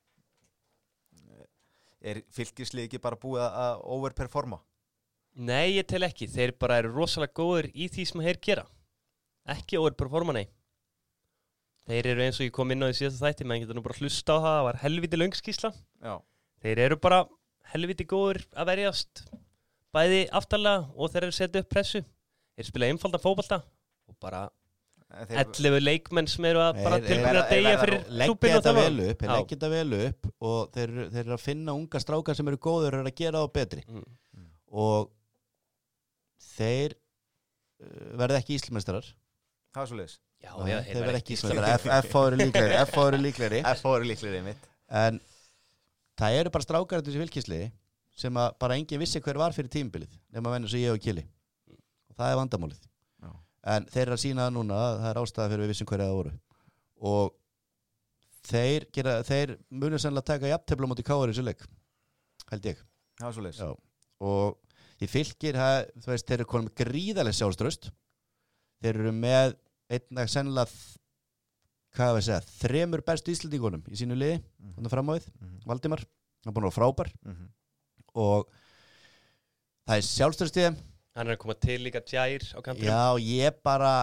[SPEAKER 1] Er Fylkirslið ekki bara búið að overperforma?
[SPEAKER 3] Nei, ég tel ekki. Þeir bara eru rosalega góðir í því sem þeir gera. Ekki overperforma, nei. Þeir eru eins og ég kom inn á því síðasta þætti, menn getur nú bara hlusta á það, það var helviti löngskísla. Já. Þeir eru bara helviti góður að verjast, bæði aftarlega og þeir eru að setja upp pressu. Þeir spila einfaldan fótbolta og bara þeir... ellefu leikmenn sem eru að bara tilbyrja að deyja fyrir klúbbinn og
[SPEAKER 2] þjálfara. Þeir leggja þetta vel upp og þeir, þeir eru að finna unga strákar sem eru góður og eru að gera það betri. Mm. Og þeir uh, verða ekki íslmeistarar.
[SPEAKER 1] Það er svo leiðis.
[SPEAKER 3] Já, já,
[SPEAKER 2] þeir verða ekki íslmeistarar. F H eru líklegri. F H eru líklegri.
[SPEAKER 1] F H eru líklegri mitt.
[SPEAKER 2] En það eru bara strákar þessi Fylkisliði sem að bara enginn vissi hver var fyrir tímabilið nema venni sem ég og Kili. Og það er vandamálið. Já. En þeir eru að sína það núna, það er ástæða fyrir við vissum hverja það voru. Og þeir, gera, þeir munir sennilega taka jafntefli á móti K R í þessu leik, held ég.
[SPEAKER 1] Það er svo leiðis.
[SPEAKER 2] Já. Og því Fylkir, þú veist, þeir eru konum gríðarlega sjálfstraust. Þeir eru með einna sennilega, hvað við segja, þremur bestu Íslendingunum í sínu liði, mm-hmm. þannig fram á við, mm-hmm. Valdimar, hann búin að vera frábær mm-hmm. og það er sjálfstraust í þeim.
[SPEAKER 3] Hann er að koma til líka Jair á kantinum.
[SPEAKER 2] Já, ég bara,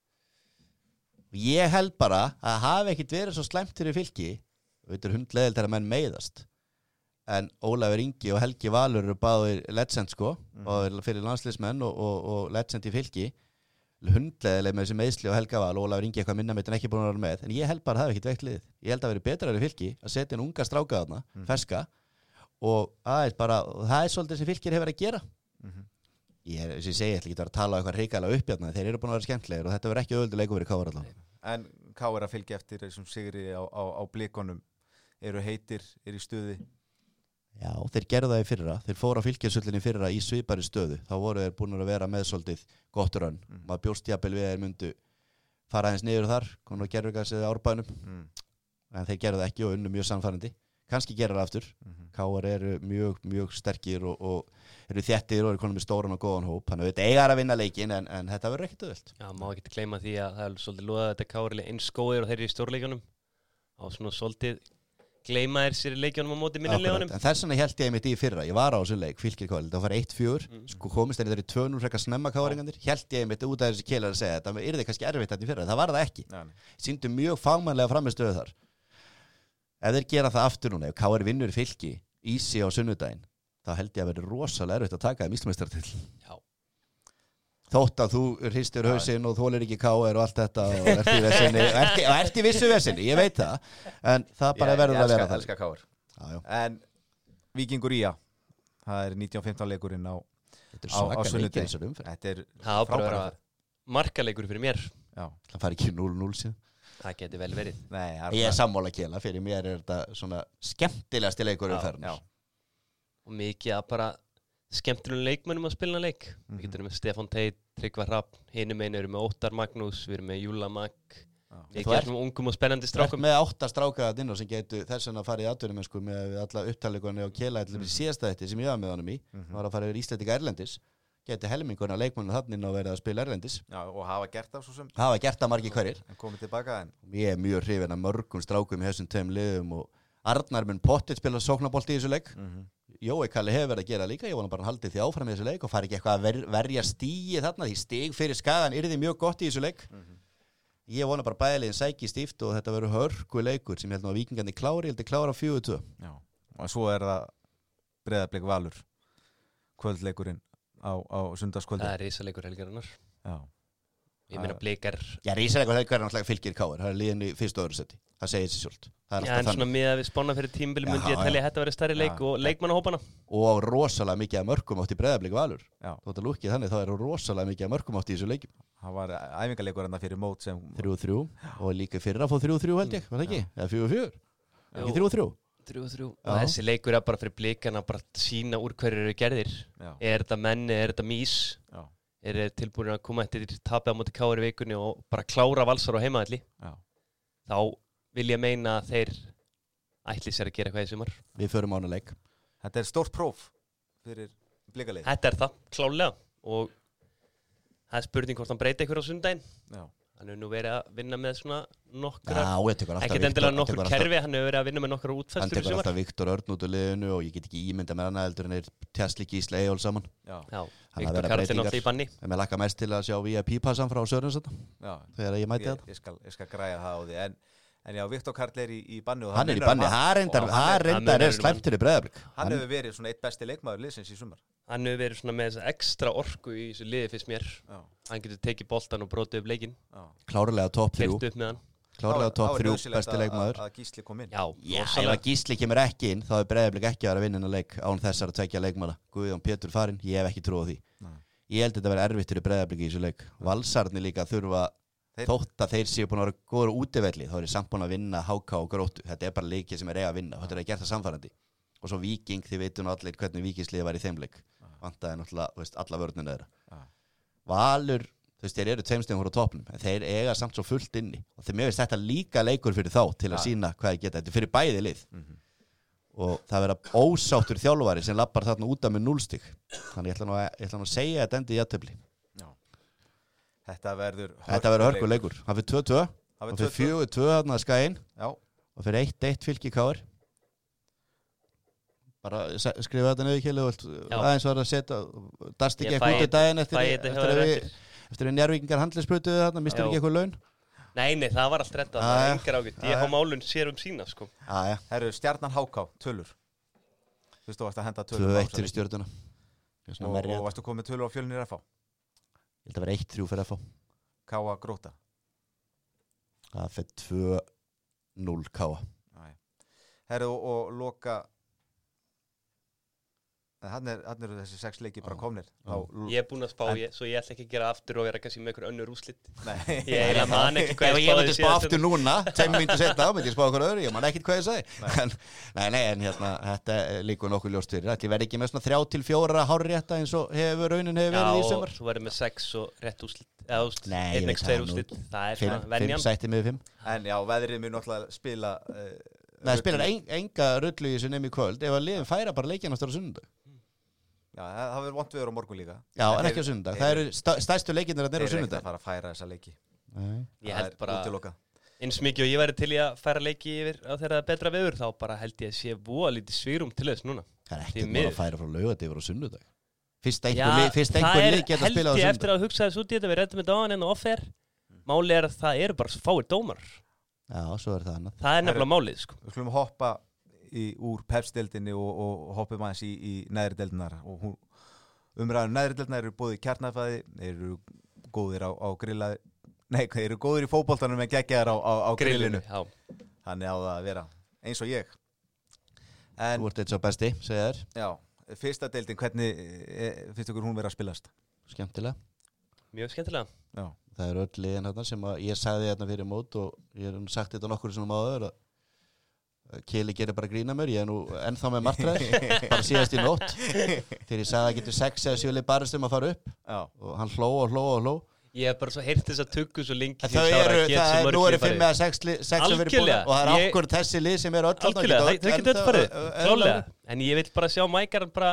[SPEAKER 2] ég held bara að hafi ekkit verið svo slæmt fyrir Fylki, þetta er hundleðilt þegar menn meiðast, en Ólafur Ingi og Helgi Valur eru báðir legend sko, mm-hmm. og fyrir landsliðsmenn og, og, og legend í Fylki, hundleðileg með þessi meiðsli og Helga Val og Ólafur Ingi eitthvað minna mitt en ekki búin að vera með, en ég held bara að það hefði ekkit veikt liðið. Ég held að það veri betra fyrir Fylki að setja en unga stráka þarna, mm-hmm. ferska og aðeins bara, og það er svolítið sem Fylkir hefur að gera. Mm-hmm. Ég er, sem ég segi, ég ætla ekki að tala á eitthvað hrikalega uppjafna, þeir eru búin að vera skemmtlegir og þetta verður ekki auðvöldu leikur fyrir K R allavega.
[SPEAKER 1] En K R að fylgja eftir þessum sigri á, á, á Blikunum, eru heitir, eru í stuði?
[SPEAKER 2] Já, þeir gerðu það í fyrra, þeir fóru á Fylkisöllinni í fyrra í svipari stöðu, þá voru þeir búin að vera með svolítið gott rönn, mm. maður bjóst jafnvel við þeir myndu fara aðeins niður þar, konar gerðurgasið árbænum, mm. en þeir gerðu það ekki og unnu mjög sannfærandi, kannski gera það aftur, mm-hmm. K R eru mjög, mjög sterkir og, og eru þéttir og eru konum með stóran og góðan hóp, þannig að þetta eigar að vinna leikin en, en þetta verður ekkert auðvelt.
[SPEAKER 3] Já, má ekki gleyma því að það er svolítið loðað að þetta K R er eins góðir og þeir eru í stórleikunum á svona svolítið gleyma þér sér í leikjónum á móti minnilegunum.
[SPEAKER 2] En þess vegna held ég mitt í fyrra, ég var á þessu leik, Fylkir K R, það var eitt fjögur, mm. sko komist þeir í þeirri tvö núll frekar snemma K R-ingandir, held ég mitt út af þessi kélar að segja þetta, það yrði kannski erfitt þetta í fyrra, það var það ekki. Sýndu mjög fagmannlega framistöðu þar. Ef þeir gera það aftur núna, ef K R vinnur Fylki, Ísi á sunnudaginn, þá held ég að verði rosalega erfitt að taka þeim Íslandsmeistaratitil. Já. Þótt að þú hristir hausinn og þolir ekki K R og allt þetta og ert í vesinni og ert, ert í vissu vesinni, ég veit það en það bara verður að vera það.
[SPEAKER 1] Ég elska K R. Já, já. En Víkingur Í A, það er nítján fimmtán leikurinn á á sunnudegi. Þetta er
[SPEAKER 3] frábæra markaleikur fyrir mér.
[SPEAKER 2] Já. Það fari ekki núll núll síðan.
[SPEAKER 3] Það geti vel verið.
[SPEAKER 2] Nei, ég er sammála Kela, fyrir mér er þetta svona skemmtilegasti leikur umferðar.
[SPEAKER 3] Og mikið að bara skemmtilegum leikmönnum að spila leik. Mm-hmm. Við getum með Stefán Teit, Tryggvar Hrafn, hinum einu erum með Óttar Magnús, við erum með Júla Magg, við getum með ungum og spennandi strákum.
[SPEAKER 2] Með átta stráka inn og sem getur þess vegna að fara í atvinnum sko, með alla upptallegunni og Kela til mm-hmm. síðasta þetta sem ég var með honum í, mm-hmm. var að fara yfir Íslendinga Erlendis. geti helmingurinn að leikmannum þannig að verða að spila erlendis.
[SPEAKER 1] Já, og hafa gert það svo sem.
[SPEAKER 2] Hafa gert það margir hverjir.
[SPEAKER 1] En komið tilbaka en.
[SPEAKER 2] Ég er mjög hrifinn af mörgum strákum í þessum tveim liðum og Arnar mun pottet spila sóknarbolti í þessu leik. Mm-hmm. Jói Kalli hefur verið að gera líka, ég vona bara hann haldið því áfram í þessu leik og fari ekki eitthvað að ver, verja stíi þarna, því stig fyrir Skagan yrði mjög gott í þessu leik. Mm-hmm. Ég vona bara bæliðin sæki stíft og þetta verður hörku leikur sem ég held nú að Víkingarnir klári, ég held að klára fjögur tvö.
[SPEAKER 1] Já, og svo er það Breiðablik Valur, kvöldleikurinn á, á sunnudagskvöldi.
[SPEAKER 3] Það er risaleikur helgarinnar.
[SPEAKER 1] Já.
[SPEAKER 3] Ég meina Blikar.
[SPEAKER 2] Já, risaleikur helgarinnar náttúrulega fylgir K R, það er liðin í fyrstu og öðru seti. Það segir sér sjálft.
[SPEAKER 3] Já, en svona miðað við spána fyrir tímabili myndi ég telja að þetta verið stærri leik og leikmannahópana.
[SPEAKER 2] Og rosalega mikið af mörkum átt í Breiðablik Valur. Þótt að lúkið þannig þá er rosalega mikið af mörkum átt í þessu leikjum.
[SPEAKER 1] Það var æfingarleikur enda fyrir mót sem
[SPEAKER 2] þrjú þrjú og líka fyrir að fá þrjú þrjú held ég, var það ekki? Eða fjögur fjögur. Ekki þrjú þrjú.
[SPEAKER 3] þrjú þrjú. Og þessi leikur er bara fyrir Blikana bara sína úr hverju eru gerðir. Er þetta menn, er þetta mís? Er tilbúin að koma eftir tapið á móti K R í vikunni og bara klára Valsar á heimavelli? Þá vil ég meina að þeir ætli sér að gera eitthvað í sumar.
[SPEAKER 2] Við förum ána leik.
[SPEAKER 1] Þetta er stórt próf fyrir Blikalið.
[SPEAKER 3] Þetta er það, klálega. Og það er spurning hvort hann breyti eitthvað á sundaginn. Já. Hann hefur nú verið að vinna með svona nokkra...
[SPEAKER 2] Já, ég tekur alltaf Viktor.
[SPEAKER 3] Ekkert endilega nokkur kerfi, hann hefur verið að vinna með nokkra útfæstur í sumar.
[SPEAKER 2] Hann tekur alltaf Viktor Örn út úr liðinu og ég get ekki ímynda með hann heldur en er Tjasli Gísla Eyjól saman.
[SPEAKER 3] Já, Já. Viktor Karl er náttúrulega í banni.
[SPEAKER 2] En mér lakka mest til að sjá V I P-passan frá Sörensson. Já. Þegar ég mæti þetta.
[SPEAKER 1] Ég skal, ég skal græja það á því, en... En já, Viktor Karl er í, í banni og
[SPEAKER 2] hann er í banni, hann reyndar er slæmtur í Breiðablik.
[SPEAKER 1] Hann hefur verið svona eitt besti leikmaður liðsins í sumar.
[SPEAKER 3] Hann hefur verið svona með þessa ekstra orku í þessu liði fyrst mér. Já. Hann getur tekið boltan og brotið upp leikinn.
[SPEAKER 2] Klárlega topp þrjú.
[SPEAKER 3] Kert upp með hann.
[SPEAKER 2] Klárlega topp þrjú, besti leikmaður.
[SPEAKER 1] Að Gísli kom inn.
[SPEAKER 3] Já,
[SPEAKER 2] Já ef að Gísli kemur ekki inn, þá er Breiðablik ekki að vera að vinna innan leik án þessar að tvekja leikmanna. Guðjón Pétur farinn, ég hef ekki trú á því. Nei. Ég held þetta að vera erfitt fyrir Breiðablik í þessu leik. Valsarnir líka þurfa Þeir... Þótt að þeir séu búin að vera góður útivelli þá er ég samt búin að vinna H K og Gróttu. Þetta er bara leikið sem er eiga að vinna. Þetta er að gera það samfærandi. Og svo Víking, þið veitum allir hvernig Víkingsliðið var í þeim leik. Ah. Vantaði náttúrulega, veist, alla vörnina þeirra. Ah. Valur, þú veist, þeir eru tveim stigum frá toppnum, en þeir eiga samt svo fullt inni. Og þeir mér veist þetta líka leikur fyrir þá til að ah. sína hvað ég geta. Þetta er fyrir bæði lið. Mm-hmm. Og það vera ósáttur þjálfari sem lappar þarna út af með núlstig. Þannig ég ætla nú að, ég ætla nú að segja að þetta endi í jafntefli.
[SPEAKER 1] Þetta verður
[SPEAKER 2] Þetta verður hörkuleikur. Það fyrir tvö tvö. Það fyrir fjögur tvö þarna að Skæin. Já. Og fyrir eitt eitt fylki K R. Bara skrifa þetta niður Kjell og aðeins var að setja dast ekki eitthvað út í daginn eftir eftir að við eftir að Njarðvíkingar handleysbrutuðu þarna mistur ekki eitthvað laun.
[SPEAKER 3] Nei, nei, það var allt reddað. Það er engar ágætt. Ég há málun sér um sína, sko.
[SPEAKER 1] Já, já. Herru, Stjarnan H K, tölur. Þú veist þú varst að henda tölur.
[SPEAKER 2] tvö eitt fyrir Stjörnuna.
[SPEAKER 1] Og, og varstu komið tölur á Fjölnir F H?
[SPEAKER 2] Ég held að vera eitt þrjú fyrir F H.
[SPEAKER 1] Káa Gróta.
[SPEAKER 2] Það fyrir tvö núll Káa.
[SPEAKER 1] Herru, og, og loka Hann er, hann eru þessi sex leiki bara komnir. Á,
[SPEAKER 3] ég er búinn að spá, ég, svo ég ætla ekki að gera aftur og vera kannski með einhver önnur úrslit. Nei. Ég eiginlega man ekki hvað ég spáði. Ef ég myndi spá aftur núna, tveim mínútur seinna, myndi ég spá okkur öðru, ég man ekkert hvað ég sagði. Nei, nei, nei, en hérna, þetta líkur nokkuð ljóst fyrir. Ætli verði ekki með svona þrjá til fjóra hárrétta eins og hefur raunin hefur verið í sumar. Já, og þú verður með sex og rétt úrslit. Eða úrslit, einn ekki tveir úrslit. Það er svona venjan. Fimm sætti með fimm. En já, veðrið mun náttúrulega spila. Það spilar enga rullu í þessu nefn í kvöld ef að liðin færa bara leikina á sunnudag. Já, það verður vont veður á morgun líka. Já, en ekki á sunnudag. Það eru stærstu leikirnir að nera á sunnudag. Þeir eru ekki að fara að færa þessa leiki. Nei. Ég held bara eins mikið og ég væri til í að færa leiki yfir á þeirra betra veður þá bara held ég að sé voða lítið svigrúm til þess núna. Það er ekkert bara að færa frá Laugardegi yfir á sunnudag. Fyrst einhver lið geta að spila á sunnudag. Já, það er held ég eftir að hugsa þessu út í þetta við reddum þetta á hann en off-air. Málið er að það eru bara fáir dómar. Já, svo er það annað. Það er nefnilega málið, sko. Við skulum hoppa í, úr Pepsi-deildinni og, og hoppum aðeins í, í neðri deildinar og hún, umræðum neðri deildinar eru búið í kjarnafæði, eru góðir á, á grillaði, nei, eru góðir í fótboltanum en geggjaðar á, á, á grillinu. Já. Þannig á það að vera eins og ég. En, þú ert eitt svo besti, segja þér. Já, fyrsta deildin, hvernig finnst ykkur hún vera að spilast? Skemmtilega. Mjög skemmtilega. Já. Það eru öll liðin hérna sem að ég sagði hérna fyrir mót og ég hef sagt þetta nokkur sem áður að Kili gerir bara grína mér, ég er nú ennþá með martræð, bara síðast í nótt þegar ég sagði að getur sex eða sjö lið barist um að fara upp. Já. Og hann hló og hló og hló. Ég hef bara svo heyrt þess að tuggu svo lengi því að það er að nú eru fimm eða sex sem verið búin og það er ákvörð þessi lið sem eru öll algjörlega, þau getur öll farið, klálega en ég vil bara sjá Mækar bara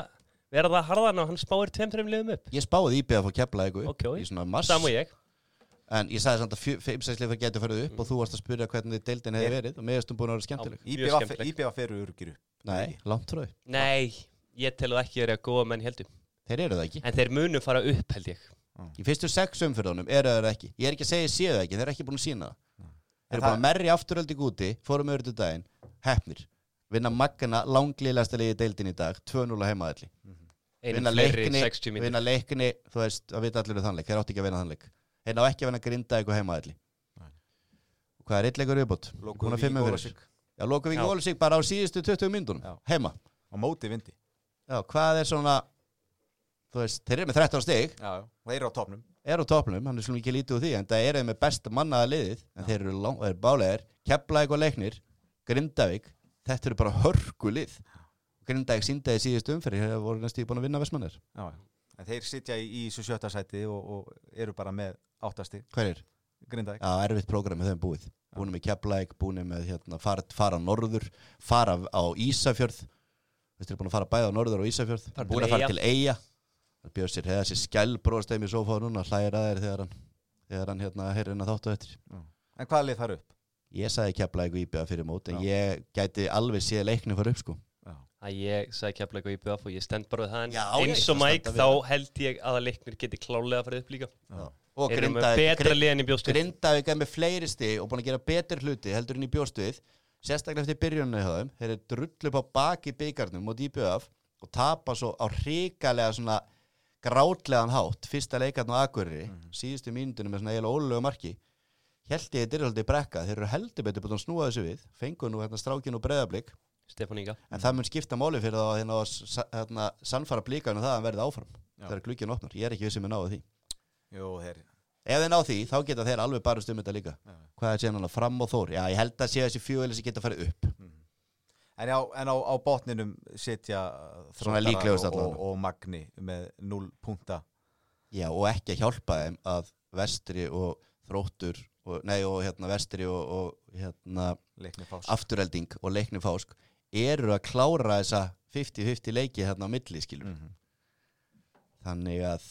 [SPEAKER 3] vera það harðan og hann spáir tveim, þreim liðum upp?
[SPEAKER 2] Ég spáði í B F og Keflavík upp
[SPEAKER 3] okay.
[SPEAKER 2] í svona mass.
[SPEAKER 3] Sam og ég.
[SPEAKER 2] En ég sagði samt að fimm sex lið það getur farið upp mm. og þú varst að spyrja hvernig deildin hefði verið og meðastum búin að vera skemmtileg.
[SPEAKER 1] Í B F eru örugir upp.
[SPEAKER 2] Nei, langt frá því.
[SPEAKER 3] Nei, ég tel það ekki verið að góða menn heldur.
[SPEAKER 2] Þeir eru það ekki.
[SPEAKER 3] En þeir munu fara upp held ég.
[SPEAKER 2] Í fyrstu sex umferðunum eru það ekki. Ég er ekki að segja séu það ekki, þeir eru ekki búin að sína það. Þeir eru búin að merja afturöldi úti, fórum öðru daginn, heppnir. Vinna Magna langlíðasta liði í deildin í dag, tvö núll heimaðalli. Vinna leikni, vinna leikni, þú veist, að vita allir um þannleik, þeir átti ekki að vinna þannleik. Þeir ná ekki að vinna Grindavík og heimaðalli. Og hvað er eittleikur viðbót? Já, Lokavík og Ólafsvík bara á síðustu tuttugu mínútunum, heima.
[SPEAKER 1] Á móti vindi.
[SPEAKER 2] Já, hvað er svona, þú veist, þeir eru með þrettán stig.
[SPEAKER 1] Já, þeir eru á topnum.
[SPEAKER 2] Er á topnum, hann er slúm ekki lítið úr því, en það eru með besta mannaða liðið, en þeir eru, lang, er bálegar, Keflavík og Leiknir, Grindavík, þetta eru bara hörku lið. Grindavík síndaði síðustu umferð, þeir voru næstu búin að vinna Vestmannir. Já,
[SPEAKER 1] en þeir sitja í, í svo sjötta sæti og, og eru bara með átta stig.
[SPEAKER 2] Hver er?
[SPEAKER 1] Grindavík.
[SPEAKER 2] Já, erfitt prógram með þeim búið. Búin með Keflavík, búin með hérna, fara, fara norður, fara á Ísafjörð. Þeir eru búin að fara bæða á norður og Ísafjörð. Búin að fara til Eyja. Það bjóð sér hefða sér skælbróðstæmi í sófáðu núna, hlægir að þeir þegar hann, þegar hann hérna, heyrir hann að þáttu eftir.
[SPEAKER 1] Já. En hvað lið þar upp?
[SPEAKER 2] Ég sagði Keflavík og I B A fyrir mót, en Já. Ég gæti alveg séð Leikni fara upp, sko.
[SPEAKER 3] Að ég sagði Keflavík og I B A og ég stend bara við það, en
[SPEAKER 2] Já,
[SPEAKER 3] eins og Mike, þá held ég að Leiknir geti klálega að fara upp líka.
[SPEAKER 2] Já. Og
[SPEAKER 3] Þeir eru með betra lið en í bjóðstuð.
[SPEAKER 2] Grindavík er með fleiri stig og búin að gera betri hluti heldur en í bjóðstuð, sérstaklega eftir byrjunni hjá þeim. Þeir eru drullu upp á baki bikarnum mot I B A og tapa svo á hrikalega svona grátlegan hátt, fyrsta leikarn á Akureyri, mm. síðustu mínútunum með svona eiginlega ólögu marki. Held ég þetta er alltaf í brekka, þeir eru heldur betur búin að snúa þessu við, fengu nú hérna strákin og Breiðablik.
[SPEAKER 3] Stefán Inga.
[SPEAKER 2] En það mun skipta máli fyrir það að hérna, hérna, sannfara blíkan og það að hann verði áfram.
[SPEAKER 1] Já.
[SPEAKER 2] Það er glukkin opnar, ég er ekki vissum að náðu því.
[SPEAKER 1] Jú, þeir.
[SPEAKER 2] Ef þeir ná því, þá geta þeir alveg bara um þetta líka. Já. Hvað er síðan fram og Þór? Já, ég held að sé þessi fjögulega sem geta farið upp.
[SPEAKER 1] Mm. En, já, en á, á botninum sitja
[SPEAKER 2] Þróttara og,
[SPEAKER 1] og, og Magni með núll punta.
[SPEAKER 2] Já, og ekki að hjálpa þeim að Vestri og Þróttur, og, nei, og hérna Vestri og, og hérna Afturelding og Leikni Fásk eru að klára þessa fimmtíu fimmtíu leiki hérna á milli, skilur. Mm-hmm. Þannig að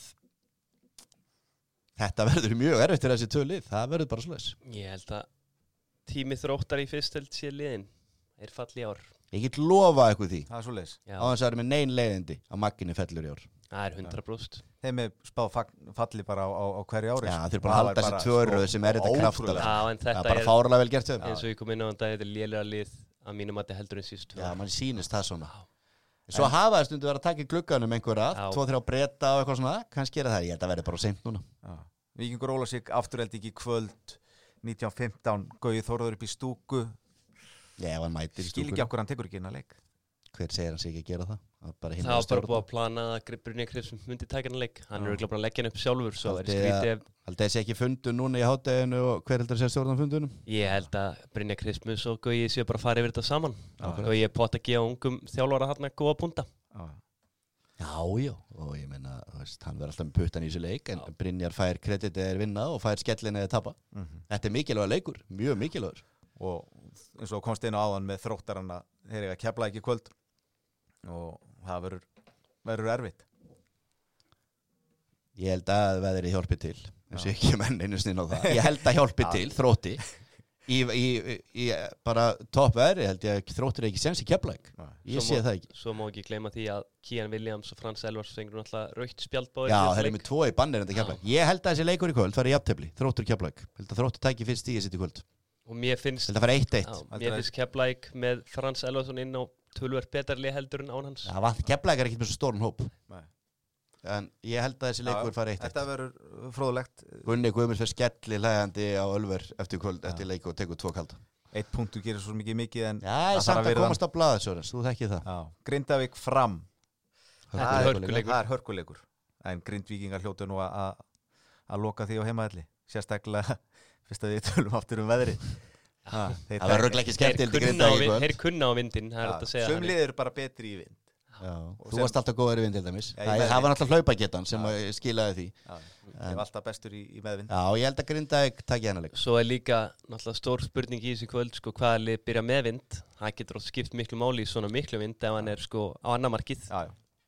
[SPEAKER 2] þetta verður mjög erfitt fyrir þessi tvö lið, það verður bara svoleiðis.
[SPEAKER 3] Ég held að tími Þróttar í fyrstöld sé liðin er falli í ár.
[SPEAKER 2] Ég get lofa eitthvað því.
[SPEAKER 1] Það er svoleiðis.
[SPEAKER 2] Á þess að það er með nein leiðindi að Magni fellur í ár.
[SPEAKER 3] Það er hundrað prósent.
[SPEAKER 1] Þeim er spáð falli bara á, á, á hverju ári.
[SPEAKER 2] Já, þeir bara halda þessi tvöröð sem er þetta kraftalega.
[SPEAKER 3] Já, en þetta
[SPEAKER 2] er bara fárlega vel gert þau.
[SPEAKER 3] Eins og ég kom inn á þann dag, þetta er lélega lið að mínum að þetta heldur en síðust.
[SPEAKER 2] Já, mann sýnist það svona. Svo en, hafa það stundu verið að taka í glugganum einhverja, tvo þrjá breyta og eitthvað svona, kannski er það, ég held að verði bara seint núna. Já.
[SPEAKER 1] Víkingur Ólafsvík Afturelding í kvöld nítján fimmtán, Gaui Þórður upp í stúku.
[SPEAKER 2] Já, hann mætir í stúku.
[SPEAKER 1] Skil ekki okkur, hann tekur ekki inn að leik.
[SPEAKER 2] Hver segir hann sig ekki að gera það? Það
[SPEAKER 3] var bara, bara búið að plana að Brynjar Kristmann myndi taka hann að leik. Hann er örugglega bara að leggja hann upp sjálfur, svo er skrítið ef...
[SPEAKER 2] Haldið þessi ekki fundu núna í hádeginu og hver heldur þessi stjórnan fundunum?
[SPEAKER 3] Ég held að Brynjar Kristmann og Gaui séu bara að fara yfir þetta saman. Og ég er pott að gefa ungum þjálfara hann að góða punta.
[SPEAKER 2] Já, já, og ég meina, veist, hann verður alltaf með puttan í þessu leik, en já. Brynjar fær kreditið er vinna og fær skellin eða tapa. Mm-hmm. Þetta er mikilvægur leikur, mjög mikilvægur.
[SPEAKER 1] Og eins og komst inn á áðan með Þróttarana, þeir eiga Keflavík í kvöld og það verður, verður erfitt.
[SPEAKER 2] Ég held að veðrið hjálpi til, eins og ekki menn einu sninn á það. Ég held að hjálpi til, Þrótti. Í, í, í bara topp veðri held ég að Þróttur ekki sens í Keflavík. Ég sé það ekki.
[SPEAKER 3] Svo má ekki gleyma því að Kian Williams og Frans Elvars fengur náttúrulega rautt spjald báðir.
[SPEAKER 2] Já, þeir eru með tvo í bannir enda Keflavík. Ég held að þessi leikur í kvöld fari í jafntefli, Þróttur Keflavík. Held að Þróttur tæki fyrst stigið sitt í kvöld.
[SPEAKER 3] Og mér finnst
[SPEAKER 2] held að fara eitt eitt.
[SPEAKER 3] Mér finnst Keflavík með Frans Elvarsson inn á töluvert betarli heldur en án hans.
[SPEAKER 2] Já, Keflavík er ekkert með svo stóran hóp. Nei. En ég held að þessi leikur fari eitt eitt.
[SPEAKER 1] Þetta verður fróðlegt.
[SPEAKER 2] Gunni Guðmunds fer skelli hlægandi á Ölver eftir kvöld eftir leik og tekur tvo kalda.
[SPEAKER 1] Eitt punktur gerir svo mikið mikið en
[SPEAKER 2] já, það samt að, að komast á blaðið svo þú þekkið það.
[SPEAKER 1] Já. Grindavík Fram.
[SPEAKER 3] Það er hörkuleikur.
[SPEAKER 1] Það er hörkuleikur. En Grindvíkingar hljótu nú að að loka því á heimavelli. Sérstaklega fyrst að við tölum aftur um veðri.
[SPEAKER 2] Ha, það var röglega ekki skemmtilegt í Grindavík.
[SPEAKER 3] Þeir kunna á vindin, það er þetta að segja.
[SPEAKER 1] Sum lið eru bara betri í vind.
[SPEAKER 2] Já, þú sem, varst alltaf góður í vind til dæmis. Já, það, það var náttúrulega hlaupagetan sem skilaði því.
[SPEAKER 1] Já, ég var alltaf bestur í, í meðvind.
[SPEAKER 2] Já, ég held að Grindavík taki hennar leik.
[SPEAKER 3] Svo er líka náttúrulega stór spurning í þessu kvöld, sko, hvaða lið byrja með vind. Það getur oft skipt miklu máli í svona miklu vind ef hann er sko á annar markið.
[SPEAKER 1] Já, já.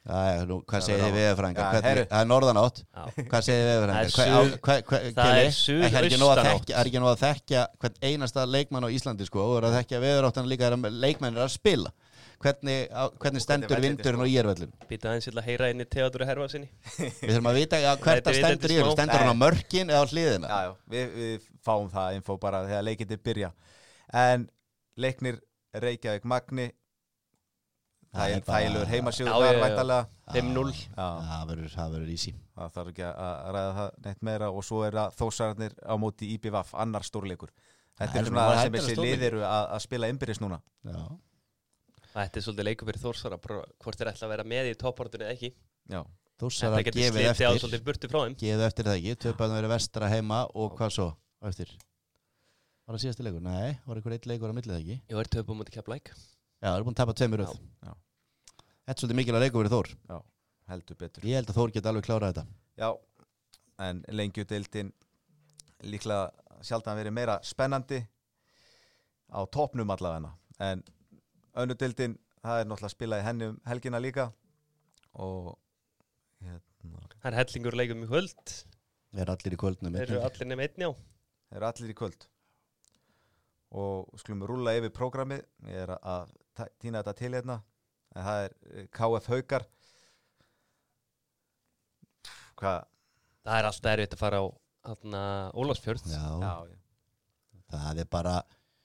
[SPEAKER 2] Já, nú, hvað segir þið veðurfræðingar?
[SPEAKER 1] Já,
[SPEAKER 2] Það er norðanátt. Hvað segir þið veðurfræðingar? Það er suðaustanátt. Það er ekki nóg að þekkja hvern einasta leikmann á Íslandi sko, og að þekkja veðuráttan líka þegar leikmenn er að spila. Hvernig, á, hvernig stendur vindurinn á ÍR-völlum?
[SPEAKER 3] Býta aðeins að heyra inn í Theodóru Hervarsinni.
[SPEAKER 2] Við þurfum að vita ja, hvert að stendur í þér. Stendur hann á mörkin eða á hliðina?
[SPEAKER 1] Já, já, við, við fáum það info bara þegar leikindi byrja. En Leiknir Reykjavík Magni, það er þægilegur heimasíður þar væntanlega.
[SPEAKER 3] fimm núll.
[SPEAKER 2] Það verður easy.
[SPEAKER 1] Það þarf ekki að ræða það neitt meira og svo er það Þórsararnir á móti í B V F, annar stórleikur. Þetta er svona það sem þessi lið eru að, að spila innbyrðis núna.
[SPEAKER 2] Já.
[SPEAKER 3] Þetta er svolítið leikur fyrir Þórsara, hvort þeir ætla að vera með í topportunni eða ekki.
[SPEAKER 1] Já.
[SPEAKER 2] Þórsara gefið eftir, gefið eftir það ekki, töpaðum verið Vestra heima og hvað svo á eftir? Var það síðasti leikur? Nei, var einhver eitt leikur á millið ekki?
[SPEAKER 3] Jú, er töpum mútið Keflavík.
[SPEAKER 2] Já, það er búin að tapa tveimur röð. Þetta er svolítið mikilvæg leikur fyrir Þór.
[SPEAKER 1] Já, heldur betur.
[SPEAKER 2] Ég held að Þór geti alveg klárað þetta.
[SPEAKER 1] Já, en Lengjudeildin líklega sjaldan verið meira spennandi á toppnum allavega, en önnudeildin, það er náttúrulega spilað í henni um helgina líka og hérna
[SPEAKER 3] það er hellingur leikum í kvöld.
[SPEAKER 2] Þeir eru allir í kvöldnum.
[SPEAKER 3] Þeir eru allir nefn einn, já.
[SPEAKER 1] Þeir eru allir í kvöld og skulum rúlla yfir prógramið. Ég er að týna þetta til hérna, en það er K F Haukar. Hvað?
[SPEAKER 3] Það er alltaf erfitt að fara á hérna Ólafsfjörð.
[SPEAKER 2] Já.
[SPEAKER 1] Já, já.
[SPEAKER 2] Það er bara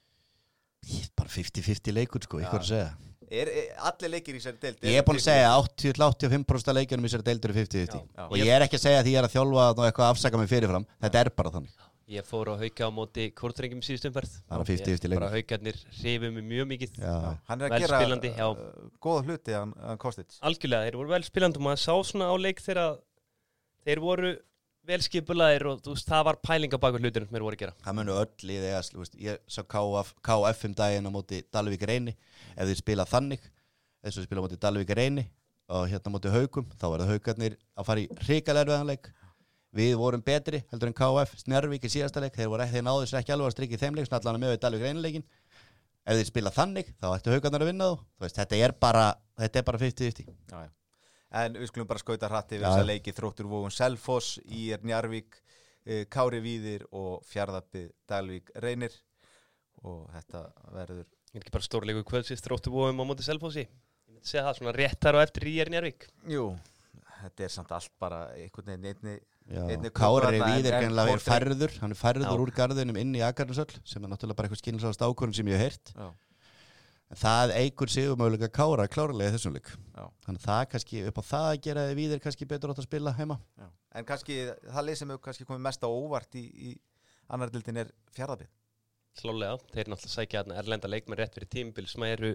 [SPEAKER 2] bara fimmtíu fimmtíu leikur sko, ykkur að segja.
[SPEAKER 1] Er, er allir leikir í þessari deild?
[SPEAKER 2] Ég er búin að segja áttatíu til áttatíu og fimm prósent af leikjunum í þessari deildur er fimmtíu fimmtíu. Og ég er ekki að segja að ég er að þjálfa og eitthvað að afsaka mig fyrirfram. Þetta er bara þannig.
[SPEAKER 3] Ég fór á Hauka á móti Kortrengjum síðustu umferð.
[SPEAKER 2] Bara fimmtíu fimmtíu leikur.
[SPEAKER 3] Bara Haukarnir hrifu mig mjög mikið.
[SPEAKER 2] Já.
[SPEAKER 1] Hann er að gera spilandi, uh, góða hluti hann, hann Kostic.
[SPEAKER 3] Algjörlega, þeir voru vel spilandi og maður sá svona á leik þegar þeir voru vel skipulaðir og þú veist, það var pælinga bak við hlutunum sem þeir voru að gera.
[SPEAKER 2] Það munu öll í þegar, þú veist, ég sá K F, K F um daginn á móti Dalvík Reyni. Ef þeir spila þannig, eins og þeir spila á móti Dalvík Reyni og hérna á móti Haukum, þá verða Haukarnir að fara í hrikalega erfiðan leik. Við vorum betri heldur en K F, Snjárvík í síðasta leik, þeir, þeir náðu sér ekki alveg að strikið þeim leik, allan með við Dalvík Reynileikin. Ef þeir spila þannig, þá ættu Haukarnir að vinna þú. Þú veist, þetta er bara, þetta er bara fimmtíu fimmtíu.
[SPEAKER 1] Já, já. En við skulum bara skauta hratt yfir þessa leiki. Þróttur Vogum Selfoss, í er Njarðvík, Kári Víðir og Fjarðabyggð Dalvík Reynir og þetta verður
[SPEAKER 3] Er ekki bara stórleikur kvöldsins Þróttur Vogum á móti Selfossi? Ég myndi segja það svona réttar og eftir í er Njarðvík.
[SPEAKER 1] Jú, þetta er samt allt bara einhvern veginn einni, einni
[SPEAKER 2] Kári Víðir er færður, hann er færður úr garðinum inn í Akarnasöll sem er náttúrulega bara eitthvað skilningsáðast ákvörðun sem ég hef heyrt. Já. En það eigur sigurmöguleika Kára klárlega í þessum leik. Þannig að það kannski upp á það að gera þið Víðir kannski betur átt að spila heima.
[SPEAKER 1] Já. En kannski það leið sem hefur kannski komið mest á óvart í, í annar deildin er Fjarðabyggð.
[SPEAKER 3] Klálega, þeir náttúrulega sækja þarna erlenda leikmenn rétt fyrir tímabil sem eru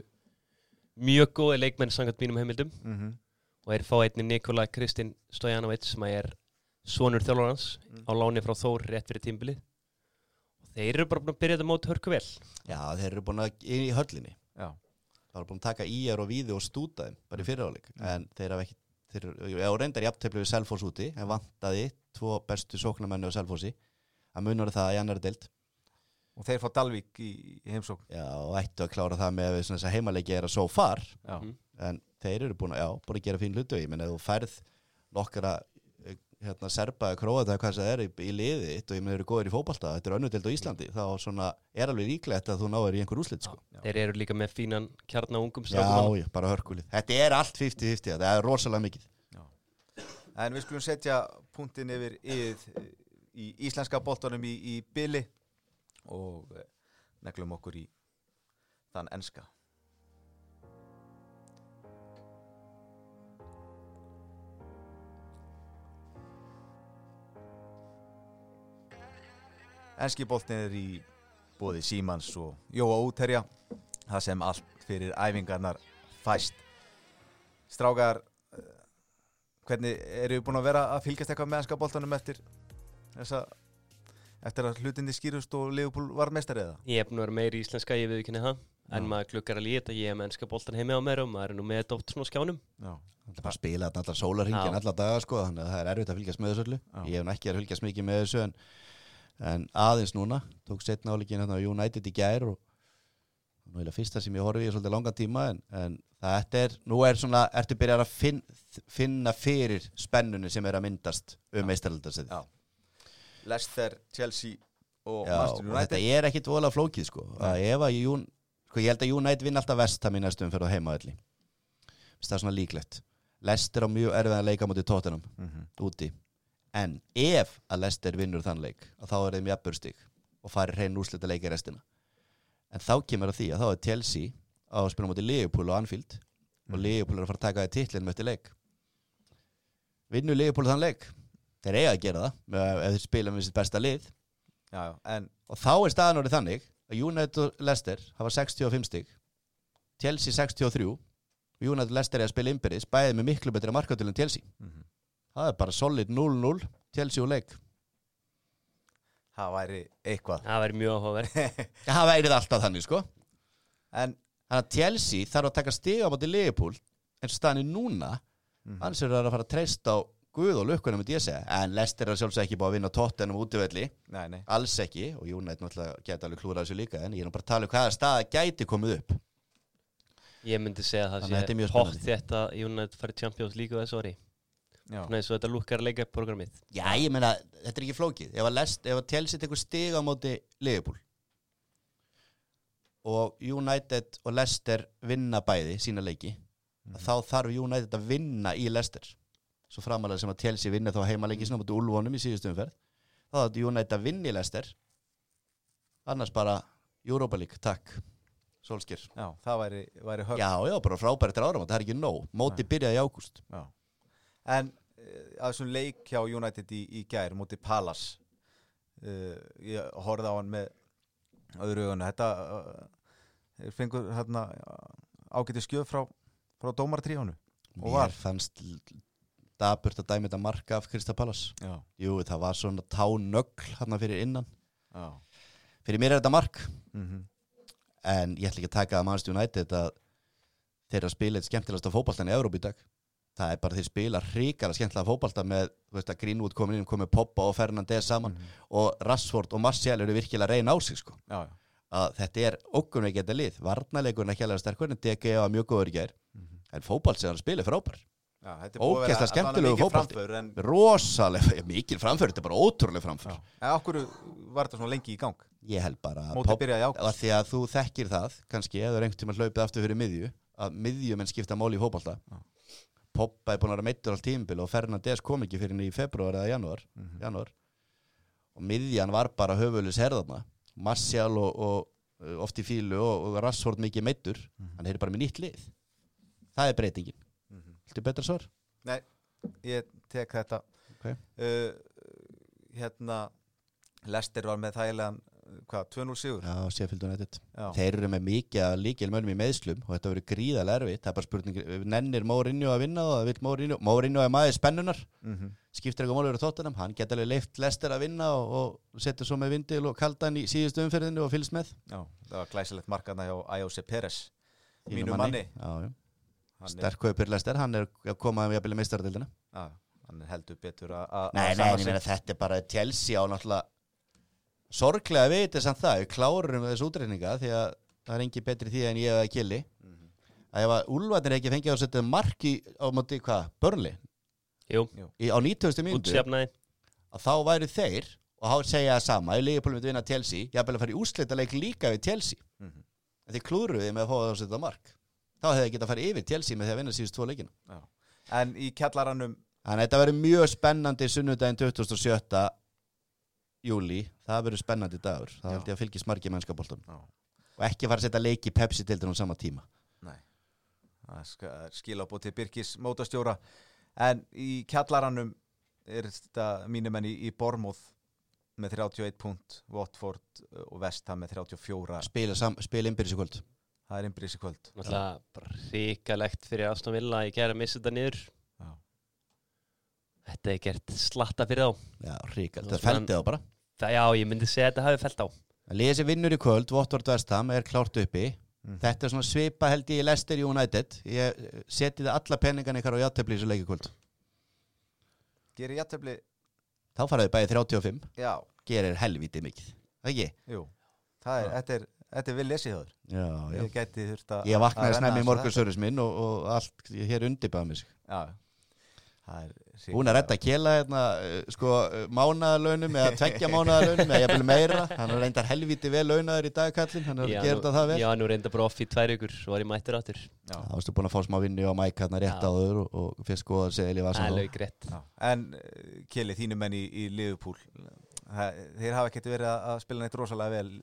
[SPEAKER 3] mjög góði leikmenn samkvæmt mínum heimildum. Mm-hmm. Og þeir fá einnig Nikola Kristinn Stojanovic sem er sonur þjálfarans mm. á láni frá Þór rétt fyrir tímabilið. Og þeir eru bara búin að byrja þetta mót hörku vel.
[SPEAKER 2] Já, þeir eru búin að inn í höllinni.
[SPEAKER 1] Já.
[SPEAKER 2] Það var búin að taka í er og Víði og stúta þeim bara í fyriráleik, mm. en þeir hafa ekki þeir, já, reyndar jafntefli við Selfoss úti en vantaði tvo bestu sóknarmenni á Selfossi að munar það í annari deild
[SPEAKER 1] og þeir fá Dalvík í, í heimsókn.
[SPEAKER 2] Já, og ættu að klára það með þess að heimaleiki er að so far
[SPEAKER 1] mm.
[SPEAKER 2] en þeir eru búin að, já, búin að gera fín hlutu. Ég menn að þú færð nokkara hérna serba, króata, hvað það er í, í liði og ég menn eru góðir í fótbolta, þetta er önnur deild á Íslandi, þá svona er alveg líklegt að þú náir í einhver úrslit sko.
[SPEAKER 3] Já, þeir eru líka með fínan kjarna ungum
[SPEAKER 2] strákum. Já, já, bara hörkulið. Þetta er allt fimmtíu fimmtíu, það er rosalega mikið.
[SPEAKER 1] Já. En við skulum setja punktinn yfir yfir í íslenska boltanum í, í bili og neglum okkur í þann enska. Enski boltinn er í boði Símans og Jóa Útherja, það sem allt fyrir æfingarnar fæst. Strákar, hvernig eru við búin að vera að fylgjast eitthvað með enska boltanum eftir þessa, eftir að hlutinni skýrust og Liverpool var meistari eða?
[SPEAKER 3] Ég hef búin að vera meiri íslenska, ég við ekki neða það, en maður klukkar að líta, ég hef með enska boltan heimi á mér og maður er nú með þetta oft svona skjánum.
[SPEAKER 2] Já. Það er bara að spila þetta allar sólarhringin allar daga sko, þannig að það er erfitt að fylgjast með þessu öllu. Ég hef ekki að fylgjast mikið með þessu en En aðeins núna, tók setna áleikin hérna á United í gær og nú er það fyrsta sem ég horfi í svolítið langan tíma en, en þetta er, nú er svona ertu byrjar að finn, finna fyrir spennunni sem er að myndast um meistaraldarsætið.
[SPEAKER 1] Leicester, Chelsea og
[SPEAKER 2] Já,
[SPEAKER 1] Manchester United.
[SPEAKER 2] og þetta er ekkit voðalega flókið sko. Að ef að Jún, sko, ég held að United vinna alltaf West Ham í næstum fyrir að heima öllu. Það er svona líklegt. Leicester á mjög erfiðan leik á móti Tottenham mm-hmm. úti. En ef að Leicester vinnur þann leik, þá er þeim jafnbörstig og farir hrein úrslita leik í restina. En þá kemur að því að þá er Chelsea á að spila móti Liverpool og Anfield mm. og Liverpool er að fara að taka það titlinn með eftir leik. Vinnur Liverpool þann leik? Þeir eiga að gera það ef þeir spila með sitt besta lið.
[SPEAKER 1] Já, en...
[SPEAKER 2] Og þá er staðan orðið þannig að United og Leicester hafa sextíu og fimm stig, Chelsea sextíu og þrjú og United og Leicester er að spila innbyrðis bæðið með miklu betra markatölu en Chelsea. Mm-hmm. Það er bara solid núll núll Chelsea og leik.
[SPEAKER 1] Það væri eitthvað.
[SPEAKER 3] Það væri mjög áhugaverð.
[SPEAKER 2] Það væri alltaf þannig, sko.
[SPEAKER 1] En
[SPEAKER 2] þannig að Chelsea þarf að taka stig á móti Liverpool eins og staðan er núna, mm-hmm. annars er það að fara að treysta á Guð og lukkunum, myndi ég segja. En Leicester er sjálfsög ekki búið að vinna Tottenham útivelli. Nei, nei. Alls ekki. Og United náttúrulega geta alveg klúrað þessu líka, en ég er nú bara að tala um hvaða staða gæti komið upp.
[SPEAKER 3] Ég myndi segja að það sé hótt þetta United fari Champions League og þessu ári. Svona eins og þetta lukkar leika programmið.
[SPEAKER 2] Já, ég meina, þetta er ekki flókið. Ef að, Leicester, ef að Chelsea tekur stig á móti Liverpool og United og Leicester vinna bæði sína leiki, mm. þá þarf United að vinna í Leicester. Svo framalega sem að Chelsea vinna þá heimaleiki sinna mútið Úlfónum í síðustu umferð. Þá þarf United að vinna í Leicester. Annars bara Europa League, takk. Solskjær.
[SPEAKER 1] Já, það væri, væri höfn.
[SPEAKER 2] Já, já, bara frábæri til áramót, það er ekki nóg. Móti byrjaði í ágúst. Já.
[SPEAKER 1] En að þessum leik hjá United í, í gær móti Palace, uh, ég horfði á hann með öðru augunni. Þetta uh, fengur hérna ágæti skjöf frá, frá dómaratríjónu.
[SPEAKER 2] Mér fannst daburt að dæmi þetta marka af Crystal Palace. Já. Jú, það var svona tánögl hérna fyrir innan. Já. Fyrir mér er þetta mark. Mhm. En ég ætla ekki að taka að Manchester United að þeirra spila eitt skemmtilegasta fótboltan í Evrópu í dag. Það er bara þeir spila hrikalega skemmtilega fótbolta með, þú veist að Greenwood komin inn, komið Pogba og Fernandes saman mm. og Rashford og Martial eru virkilega að reyna á sig sko. Já, já. Að þetta er ógnveikjandi lið. Varnarleikurinn er ekki alveg sterkur en D G var mjög góður í gær. Mm. En fótbolt sem hann spilir frábær.
[SPEAKER 1] Já, þetta er búið að vera skemmtilegu fótbolti. En...
[SPEAKER 2] Rosalega, mikil framför, þetta er bara ótrúlega framför.
[SPEAKER 1] En okkur var þetta svona lengi í gang?
[SPEAKER 2] Ég held bara
[SPEAKER 1] Mótið byrjaði í ágúst.
[SPEAKER 2] Að því að þú þekkir það, kannski, ef þú er einhvern tímann hlaupið aftur fyrir miðju, að miðjumenn skipta máli í fótbolta. Já. Pogba er búin að vera meiddur all tímabil og Fernandes kom ekki fyrir í febrúar eða janúar. Mm-hmm. janúar. Og miðjan var bara höfulis herðarna. Martial og, og oft í fílu og, og Rashford mikið meiddur. Mm-hmm. Hann er bara með nýtt lið. Það er breytingin. Mm-hmm. Viltu betra svar?
[SPEAKER 1] Nei, ég tek þetta. Okay. Uh, hérna, Leicester var með þægilegan hvað, tvö núll sigur?
[SPEAKER 2] Já, Sheffield United. Já. Þeir eru með mikið að líkilmönnum í meiðslum og þetta verður gríðarlega erfitt. Það er bara spurning, nennir Mourinho að vinna og það vill Mourinho. Mourinho er maður spennunar. Mm-hmm. Skiptir eitthvað máli verið Tottenham. Hann geta alveg leyft Leicester að vinna og, og setur svo með vindil og kaldan í síðustu umferðinu og fylgst með.
[SPEAKER 1] Já, það var glæsilegt markaðna hjá Ayoze Perez. Mínu manni.
[SPEAKER 2] Já, já. Sterkkaupir Leicester, hann er að koma að jafnvel meistaradeildina.
[SPEAKER 1] Já, hann heldur betur að
[SPEAKER 2] Nei, nei, ég meina þetta er bara Chelsea á náttúrulega sorglega veit er samt það, við klárum þessu útreikninga því að það er engi betri því en ég eða Kili mm-hmm. að ef að Úlfarnir ekki fengið á að setja mark í á móti hvað, Burnley
[SPEAKER 3] Jú.
[SPEAKER 2] Í, á nítugasta mínútu að þá væri þeir og þá segja það sama, ef Liverpool myndi vinna Chelsea jafnvel að fara í úrslitaleik líka við Chelsea mm-hmm. en þeir klúruði með að fá það að setja mark þá hefði þeir getað að fara yfir Chelsea með því að vinna síðust tvo leikina.
[SPEAKER 1] Já. En í kjallaranum
[SPEAKER 2] þannig að þetta verður mjög spennandi sunnudaginn tuttugasta og sjötta júlí, það verður spennandi dagur það held ég að fylgist margir mennskaboltum og ekki fara að setja leiki í Pepsi-deildina á sama tíma. Nei,
[SPEAKER 1] það er skila upp til Birkis mótastjóra en í kjallaranum er þetta mínum enn í, í Bournemouth með þrjátíu og einn punkt, Watford og West Ham með þrjátíu og fjögur
[SPEAKER 2] spila, sam, spila innbyrðis í kvöld
[SPEAKER 1] það er innbyrðis í kvöld
[SPEAKER 3] náttúrulega bara ríkalegt fyrir Aston Villa að ég gera að missa þetta niður. Já. Þetta er gert slatta fyrir þá.
[SPEAKER 2] Já, ríkald, það fældi þá bara.
[SPEAKER 3] Það, já, ég myndi segja að þetta hafi fælt á.
[SPEAKER 2] Að lesi vinnur í kvöld, Watford West Ham er klárt uppi. Mm. Þetta er svona svipa held ég í Leicester United. Ég seti það alla penningan ykkar á játtöfli í þessu leiki kvöld.
[SPEAKER 1] Gerir játtöfli?
[SPEAKER 2] Þá faraði bæði þrjátíu og fimm.
[SPEAKER 1] Já.
[SPEAKER 2] Gerir helvítið mikið. Það ekki?
[SPEAKER 1] Jú. Það er, þetta er, þetta er vel lesið þjóður.
[SPEAKER 2] Já, já.
[SPEAKER 1] Ég gæti þurft að...
[SPEAKER 2] Ég vaknaði snemmi í morgunsörus minn og, og allt hér undirbæða mig.
[SPEAKER 1] Já, það er...
[SPEAKER 2] Hún er reynd að kela hérna, sko, mánaðarlaunum eða tveggja mánaðarlaunum eða jafnvel meira. Hann er reyndar helvíti vel launaður í dagkallin, hann er að gera þetta það vel.
[SPEAKER 3] Já, nú reyndar bara off í tvær vikur, svo var ég mættur áttur.
[SPEAKER 2] Já, þá varstu búin að fá smá vinnu á mæk hérna rétt áður og, og fyrst skoðar segil í vasan.
[SPEAKER 3] Alveg greitt.
[SPEAKER 1] En Keli, þínu menn í, í Liverpool, þeir hafa ekkert verið að spila neitt rosalega vel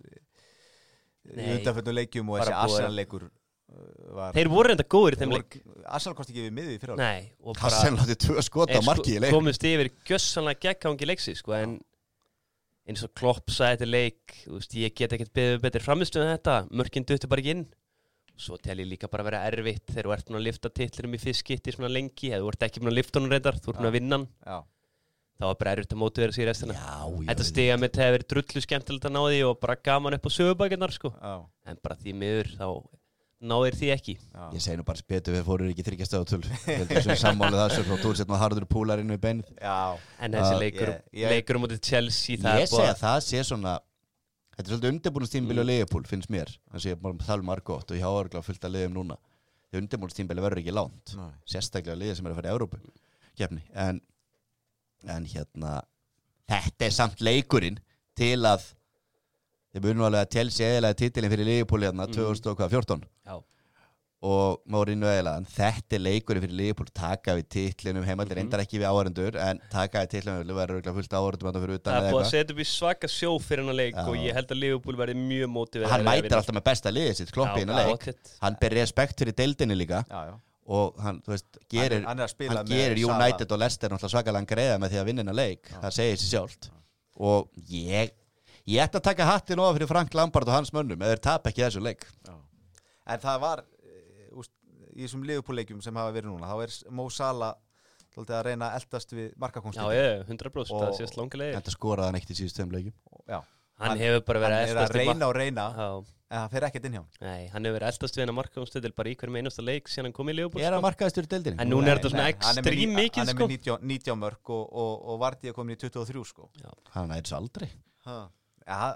[SPEAKER 1] í undanförnum leikjum og þessi Arsenal-leikur var...
[SPEAKER 3] Þeir voru reynda góður í þeim leik.
[SPEAKER 1] Arsenal kosti ekki við miðið í fyrra ári.
[SPEAKER 3] Nei.
[SPEAKER 2] Arsenal átti tvö skot á marki í leik.
[SPEAKER 3] Komust yfir gjössanlega gegghangi leiksi, sko, en eins og Klopp sagði þetta leik, þú veist, ég get ekkert beðið betri framistöðu en þetta, mörkin duttu bara ekki inn. Svo tel ég líka bara að vera erfitt þegar þú ert búin að lifta titlinum í fyrst skipti svona lengi, eða þú ert ekki búin að lifta honum reyndar, þú ert búin að vinna hann.
[SPEAKER 1] Já.
[SPEAKER 3] Það var bara erfitt að mótivera sig í restina.
[SPEAKER 2] Já, já.
[SPEAKER 3] Þetta stiga mitt hefur verið drullu skemmtilegt að ná því og bara gaman upp á sögubækjarnar, sko.
[SPEAKER 1] Já.
[SPEAKER 3] En bara því miður þá náðir því ekki.
[SPEAKER 2] Já. Ég segi nú bara betur við fórum ekki þriggja stöðu töl. Ég heldur sem sammálið þessu og þú sett maður harður púlarinn við beinið.
[SPEAKER 1] Já.
[SPEAKER 3] En þessi uh, leikur, yeah, yeah. leikur um mótið Chelsea, það
[SPEAKER 2] ég er segja að það sé svona, þetta er svolítið undirbúningstímabili á Liverpool, finnst mér. Þannig að ég bara tala um margótt og ég hafa örgulega fullt að liðum núna. Þegar undirbúningstímabili verður ekki langt. Nei. Sérstaklega liðið sem er að fara í Evrópu keppni. En, en hérna, þetta er samt leikurinn til að þeir munum alveg að Chelsea eðilaði titilin fyrir Liverpool hérna mm. tvö þúsund og fjórtán. Já. Og Mourinho eðilaðan. Þetta er leikurinn fyrir Liverpool. Taka við titlinum heimaldir, mm-hmm. reyndar ekki við áhörendur, en taka við titlinum verður örugglega fullt áhörendum að það fyrir utan.
[SPEAKER 3] Það er búið að setja upp í svaka sjó fyrir hennar leik. Já. Og ég held að Liverpool verði mjög mótiverið.
[SPEAKER 2] Hann mætir alltaf með besta liðið sitt, Klopp í hennar leik. Já, hann ber respekt fyrir deildinni líka. Já, já. Og hann, þú veist, gerir, hann, hann, hann gerir United og Leicester náttúrulega svakalega greiða með því að vinna hennar leik. Það segir sig sjálft. Og ég Ég ætti að taka hattin ofan fyrir Frank Lampard og hans mönnum eða þeir tap ekki þessu leik. Já.
[SPEAKER 1] En það var úst, í þessum Liverpool-leikjum sem hafa verið núna, þá er Mo Salah að reyna að eldast við markakonstingu.
[SPEAKER 3] Já, ég, hundra prósent, það sést langa leið.
[SPEAKER 2] Þetta skoraði hann ekkert í síðust tveim leikjum.
[SPEAKER 1] Já.
[SPEAKER 3] Hann, hann hefur bara verið
[SPEAKER 1] eldast við. Hann er að reyna og reyna,
[SPEAKER 3] já.
[SPEAKER 1] En hann fer ekkert inn hjá hann.
[SPEAKER 3] Nei, hann hefur verið eldast við hennar markakonstingu bara í hverjum einasta leik síðan hann kom í Liverpool.
[SPEAKER 2] Er hann markaðistur í deildinni?
[SPEAKER 3] En núna er þetta svona ekstrím mikið,
[SPEAKER 1] sko. Hann er með nítján mörk og, og, og Vardy er komin í tuttugu og þrjú, sko.
[SPEAKER 2] Já. Hann er þessu aldrei.
[SPEAKER 1] Ha. Ja,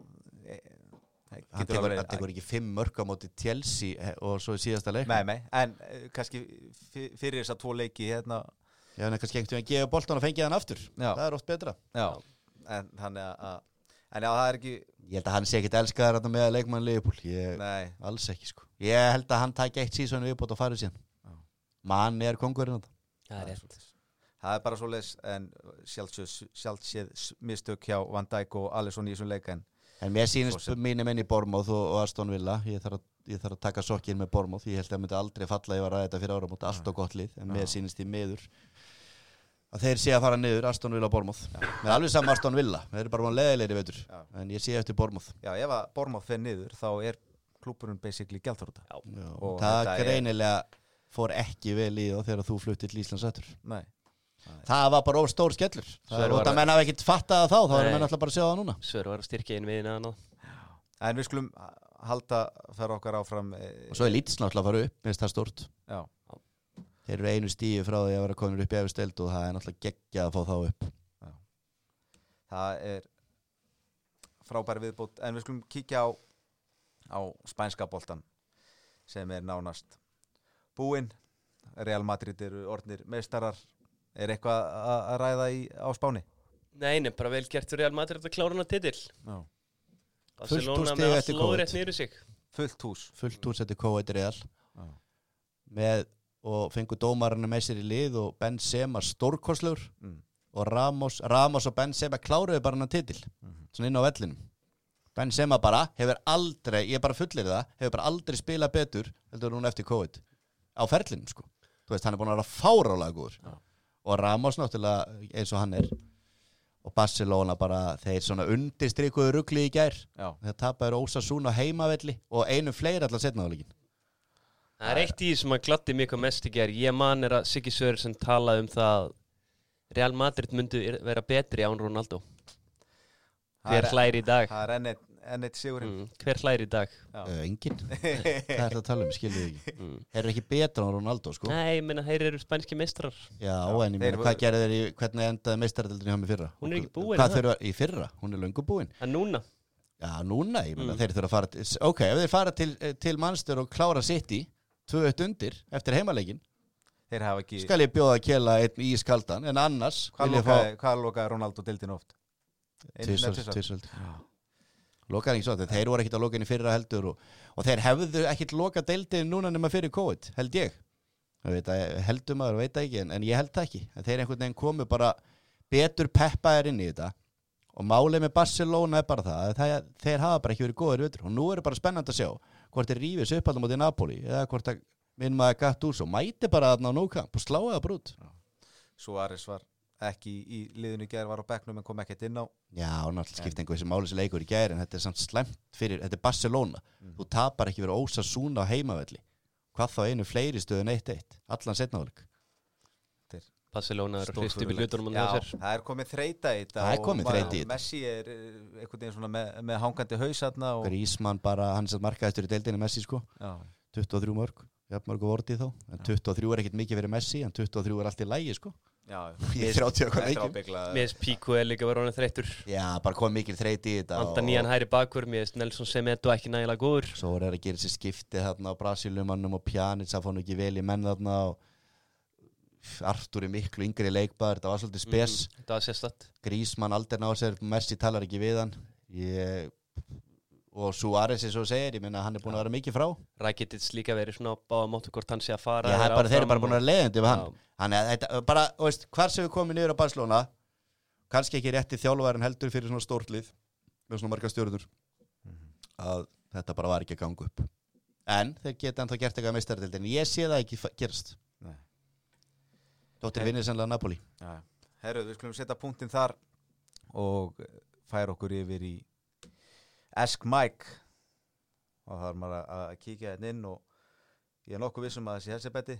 [SPEAKER 2] hann tekur, verið, tekur ekki fimm mörk á móti Chelsea og svo í síðasta leik.
[SPEAKER 1] Nei, nei, en uh, kannski fyrir þess að tvo leiki hérna.
[SPEAKER 2] Já, en kannski einhvern veginn gefa boltan og fengið hann aftur. Já. Það er oft betra.
[SPEAKER 1] Já, en þannig að, en já, það er ekki.
[SPEAKER 2] Ég held að hann sé ekkit elskaðar með að leikmann Liverpool. Ég, nei. Alls ekki, sko. Ég held að hann tæki eitt síðan viðbót og farið síðan. Já. Mann er kongurinn á það.
[SPEAKER 3] Það er rétt.
[SPEAKER 1] Það er bara svoleiðis, en sjálfséð mistök hjá Van Dijk og Alisson í þessum leik, en
[SPEAKER 2] En mér sýnist mínir menn í Bournemouth og, og Aston Villa. Ég þarf, að, ég þarf að taka sokkinn með Bournemouth. Ég held að það myndi aldrei falla ef að ræða þetta fyrir áramót. Allt og gott lið. En mér sýnist í miður að þeir sé að fara niður Aston Villa og Bournemouth. Mér er alveg saman Aston Villa. Þeir eru bara búin leðilegri veitur. En ég sé eftir Bournemouth.
[SPEAKER 1] Já, ef að Bournemouth fer niður þá er klúbburinn basically gjaldþrota.
[SPEAKER 2] Það greinilega fór ekki vel í þá þegar þú fluttir til Íslands aftur.
[SPEAKER 1] Nei.
[SPEAKER 2] Það var bara of stór skellur. Það er út að menn hafa ekkert fattað þá, þá erum menn alltaf bara að sjá það núna.
[SPEAKER 3] Svöru var að styrkja inn við inn
[SPEAKER 1] En við skulum halda fyrir okkar áfram.
[SPEAKER 2] Og svo er Leeds náttúrulega að fara upp, minnst það stórt.
[SPEAKER 1] Já.
[SPEAKER 2] Þeir eru einu stíu frá því að vera konur upp í efstu deild og það er náttúrulega geggjað að fá þá upp.
[SPEAKER 1] Já. Það er frábæri viðbót, en við skulum kíkja á, á spænska boltan sem er nánast búinn. Real Madrid eru orðnir meistarar. Er eitthvað að ræða í, á Spáni?
[SPEAKER 3] Nei, nei, bara vel gert fyrir Real Madrid að klára hana titil.
[SPEAKER 1] Já.
[SPEAKER 3] Barcelona með allt lóðrétt niður sig.
[SPEAKER 1] Fullt hús.
[SPEAKER 2] Fullt hús eftir Covid Real. Já. Með, og fengu dómarana með sér í lið og Benzema stórkostlegur mm. og Ramos, Ramos og Benzema kláruðu bara hana titil. Mm. Svona inn á vellinum. Benzema bara hefur aldrei, ég bara fullir það, hefur bara aldrei spilað betur heldur núna eftir Covid. Á ferlinum, sko. Þú veist, hann er búin að vera fárálega góður. Já. Og Ramos náttúrulega eins og hann er og Barcelona bara þeir svona undirstrikuðu rugli í gær. Það tapaður Osasuna heimavelli og einu fleiri allar setna á leikin.
[SPEAKER 3] Það er eitt í sem að gladdi mig mest í gær. Ég man er að Siggi Sverrisson talaði um það Real Madrid myndi vera betri án Ronaldo. Hver hlær í dag?
[SPEAKER 1] Það er enn eitt enn eitt sigurinn.
[SPEAKER 3] Mm, hver hlær í dag?
[SPEAKER 2] Uh, engin. Hvað er þetta að tala um? Skilðu þið ekki. Mm. Þeir eru ekki betra á Ronaldo, sko.
[SPEAKER 3] Nei, ég meina, þeir eru spænski meistrar.
[SPEAKER 2] Já, Já en ég meina, hvað gerði þeir í, hvernig endaði meistaradeildin hjá mig fyrra?
[SPEAKER 3] Hún er ekki búin.
[SPEAKER 2] Hvað þeir eru í fyrra? Hún er löngu búin.
[SPEAKER 3] En núna?
[SPEAKER 2] Já, núna, ég meina, mm. þeir þurfa að fara til, ok, ef þeir fara til, til Manchester og klára City, tvö eitt undir eftir heimaleikinn,
[SPEAKER 1] þeir hafa ekki
[SPEAKER 2] skal ég bjóða að kela einn ískaldan, en annars
[SPEAKER 1] hvað lokaði, fá... hvað lokaði Ronaldo deildin oft?
[SPEAKER 2] Tvisöld lokaði ekki svo, þeir voru ekkit að loka inn í fyrra heldur og, og þeir hefðu ekkit loka deildin núna nema fyrir COVID, held ég veit að, heldum maður, veit ekki en, en ég held það ekki, en þeir einhvern veginn komu bara betur peppaðir inn í þetta og málið með Barcelona er bara það, það þeir hafa bara ekki verið góðir vitur og nú er bara spennandi að sjá hvort þeir rífis upp alltaf móti Napoli eða hvort að minn maður Gattuso mæti bara þarna á nókamp og sláði það brút.
[SPEAKER 1] Suárez var ekki í liðinu í gær, var á bekknum en kom ekkert inn á.
[SPEAKER 2] Já, náttúrulega skipti einhver þessi máli sem leikur í gær en þetta er samt slæmt fyrir, þetta er Barcelona mm. þú tapar ekki verið Ósasuna á heimavelli hvað þá einu fleiri stöðun eitt eitt allan seinna hálfleik.
[SPEAKER 3] Barcelona er hristi við hlutunum og
[SPEAKER 1] það það er komið þreita í þetta
[SPEAKER 2] það er komið þreita í þetta
[SPEAKER 1] Messi er einhvern veginn svona með, með hangandi hausatna og
[SPEAKER 2] Griezmann bara, hann er satt markaðistur í deildinni Messi sko já. tuttugu og þrjú mörg, jafn mörg og vortið þá en tuttugu og þrjú er ekkert mikið fyrir Messi en tuttugu og þrjú er allt í lægi sko
[SPEAKER 1] já,
[SPEAKER 2] ég þrjátíu okkar leikjum
[SPEAKER 3] Mér Pico er líka verið honum þreyttur
[SPEAKER 2] já, bara kom mikil þreiti í þetta
[SPEAKER 3] Anda nýjan hæri bakur, mér Nelson Semedo ekki nægilega góður
[SPEAKER 2] svo er að gera sér skipti þarna á Brasilumannum og Pjanic það fór nú ekki vel í menn þarna og Artur er miklu yngri leikbaður þetta var svolítið spes
[SPEAKER 3] mm, þetta var sérstætt
[SPEAKER 2] Griezmann aldrei náður sér, Messi talar ekki við hann ég, og Suárez eins og segir, ég minna hann er búin að vera mikið frá
[SPEAKER 3] Rakitic líka verið svona báða mótu hvort hann sé að fara
[SPEAKER 2] já, bara, þeir eru bara búin að vera leiðandi við hann hann er þetta, bara, veist, hvar sem við komum niður á Barcelona kannski ekki rétti þjálfarinn heldur fyrir svona stórt lið með svona marga stjórnur mm. að þetta bara var ekki að ganga upp en þeir geta ennþá gert eitthvað meistaradeildin ég sé það ekki gerast Dóttir vinnir sannlega Napoli.
[SPEAKER 1] Ja. Herru, við skulum setja punktinn þar og færa okkur yfir í Ask Mike og það er maður að kíkja hérna inn og ég er nokkuð vissum að þessi helsebetti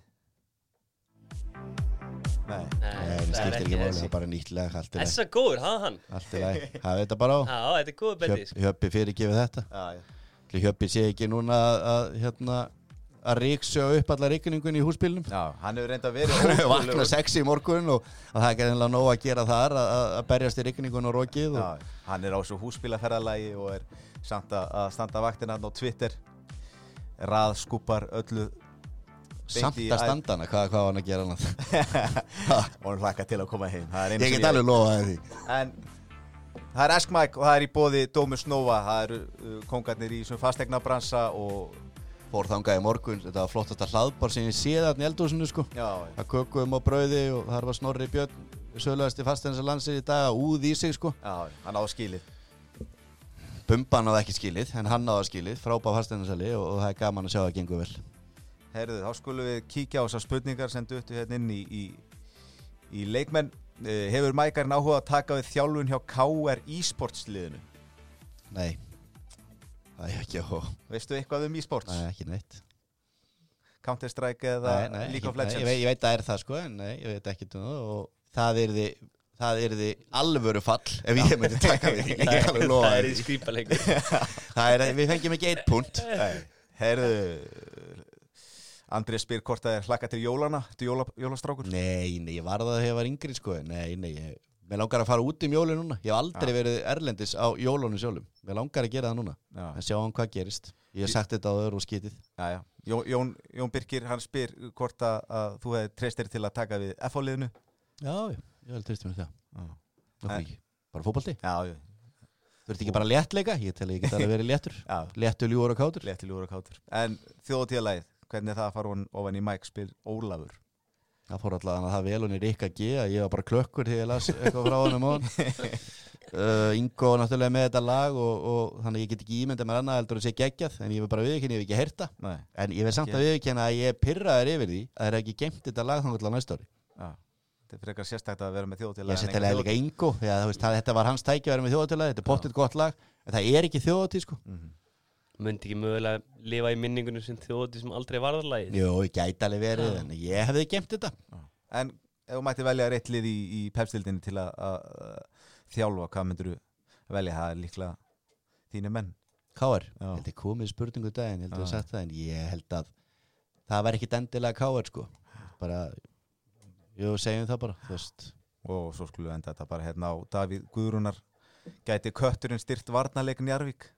[SPEAKER 1] Nei,
[SPEAKER 2] Nei það skiptir ekki máli, það er bara nýttlega allt í lagi.
[SPEAKER 3] Þessa góður, hafa hann?
[SPEAKER 2] Allt í lagi, hafa þetta bara á.
[SPEAKER 3] Já, þetta er góður betti.
[SPEAKER 2] Hjöp, Hjöppi fyrirgefið þetta. Já, já. Hjöppi sé ekki núna að hérna að ríksa upp alla ríkningun í húsbílnum.
[SPEAKER 1] Já, hann hefur reynda verið
[SPEAKER 2] vakna sexi í morgun og, og það er ekki einlega nóg að gera þar að, að berjast í ríkningun og rókið. Og...
[SPEAKER 1] Já, hann er á svo húsbílaferðalagi og er samt að standa vaktina á Twitter, raðskúpar öllu.
[SPEAKER 2] Samt að standa hana, hvað, hvað var hann að gera hann?
[SPEAKER 1] Og hann hlakka til að koma heim.
[SPEAKER 2] Ég get alveg lofaði því.
[SPEAKER 1] En það er Ask Mike og það er í boði Domus Nova, það eru uh, kongarnir í svona fasteignabransa og
[SPEAKER 2] fór þangað í morgun, þetta var flottasta hlaðbar sem ég séð þarna í eldhúsinu sko. Já, það kökuðum á brauði og þar var Snorri Björn, sögulegasti fasteignasalansir í dag, úð í sig sko.
[SPEAKER 1] Já, hann áði skilið.
[SPEAKER 2] Bumba náði ekki skilið, en hann náði skilið, frábær fasteignasali og, og það er gaman að sjá að það gengur vel.
[SPEAKER 1] Herðu, þá skulum við kíkja á þessar spurningar sem duttu hérna inn í, í, í leikmenn. Uh, hefur Mækarinn áhuga að taka við þjálfun hjá K R e-sports liðinu?
[SPEAKER 2] Nei. Það er ekki á.
[SPEAKER 1] Veistu eitthvað um e-sports?
[SPEAKER 2] Nei, ekki neitt.
[SPEAKER 1] Counter Strike eða
[SPEAKER 2] nei, nei,
[SPEAKER 1] League of Legends?
[SPEAKER 2] Nei, ég, veit, ég veit að það er það sko, en nei, ég veit ekki um það og það er því, það er því alvöru fall ef ég myndi taka við því. Ég kann alveg lofa
[SPEAKER 3] það er í skrýpaleikur.
[SPEAKER 2] Það er, við fengjum ekki eitt punkt.
[SPEAKER 1] Herðu, Andrés spyr hvort það er hlakka til jólana, til jóla, jólastrákur?
[SPEAKER 2] Nei, nei, ég var það þegar ég var yngri sko, nei, nei, ég... Mér langar að fara út um jólun núna. Ég hef aldrei ja. verið erlendis á jólunum sjálfum. Mér langar að gera það núna. Ja. En sjáum hvað gerist. Ég hef sagt þetta á öðru og skítið.
[SPEAKER 1] Já, já. Jón, Jón Birkir, hann spyr hvort að, að þú hefði treystir til að taka við F H-liðinu.
[SPEAKER 2] Já, já. Ég hef treystir með það. Náttúrulega ekki. Bara fótbolti.
[SPEAKER 1] Já, já.
[SPEAKER 2] Þú ert ekki bara léttleika? Ég tel að ég get alveg verið léttur. Já. Léttur, ljúgur og kátur.
[SPEAKER 1] Léttur, ljúgur og kátur. En þjóðatíðalagið, hvernig er það að fara ofan í Mike spyr Ólafur?
[SPEAKER 2] Það fór alltaf að það vel hún í Rikka G að ég var bara klökkur þegar ég las eitthvað frá honum á hann. uh, Ingo náttúrulega með þetta lag og, og þannig ég get ekki ímyndað mér annað heldur að sé geggjað en ég vil bara viðurkenna, ég hef ekki heyrt það. En ég vil samt að viðurkenna að ég er pirraður yfir því að það er ekki geymt þetta lag þannig til næsta ári. Já, þetta er frekar sérstækt að vera með þjóðatíðalag. Ég seti líka Ingo, já, veist, það, þetta var hans tæki að vera með þjóðatíðalag, þetta er pottet gott lag, en það er ekki þjóðatíð sko. Mm-hmm.
[SPEAKER 3] Myndi ekki mögulega lifa í minningunum sem þjóðatíð sem aldrei varðarlagið?
[SPEAKER 2] Jú, ég gæti alveg verið, ja. En ég hefði geymt þetta.
[SPEAKER 1] Ja. En ef þú mætti velja rétt lið í, í pepsildinni til að, að þjálfa, hvað myndir þú velja? Það er líklega þínu menn.
[SPEAKER 2] K R? Ég held ég komið spurningu daginn, ég held ég að sagt það, en ég held að það var ekkit endilega K R sko. Bara, jú, segjum það bara, þú veist.
[SPEAKER 1] Og svo skulum við enda þetta bara hérna á Davíð Guðrúnar. Gæti kötturinn styrt varnarleik Njarðvík?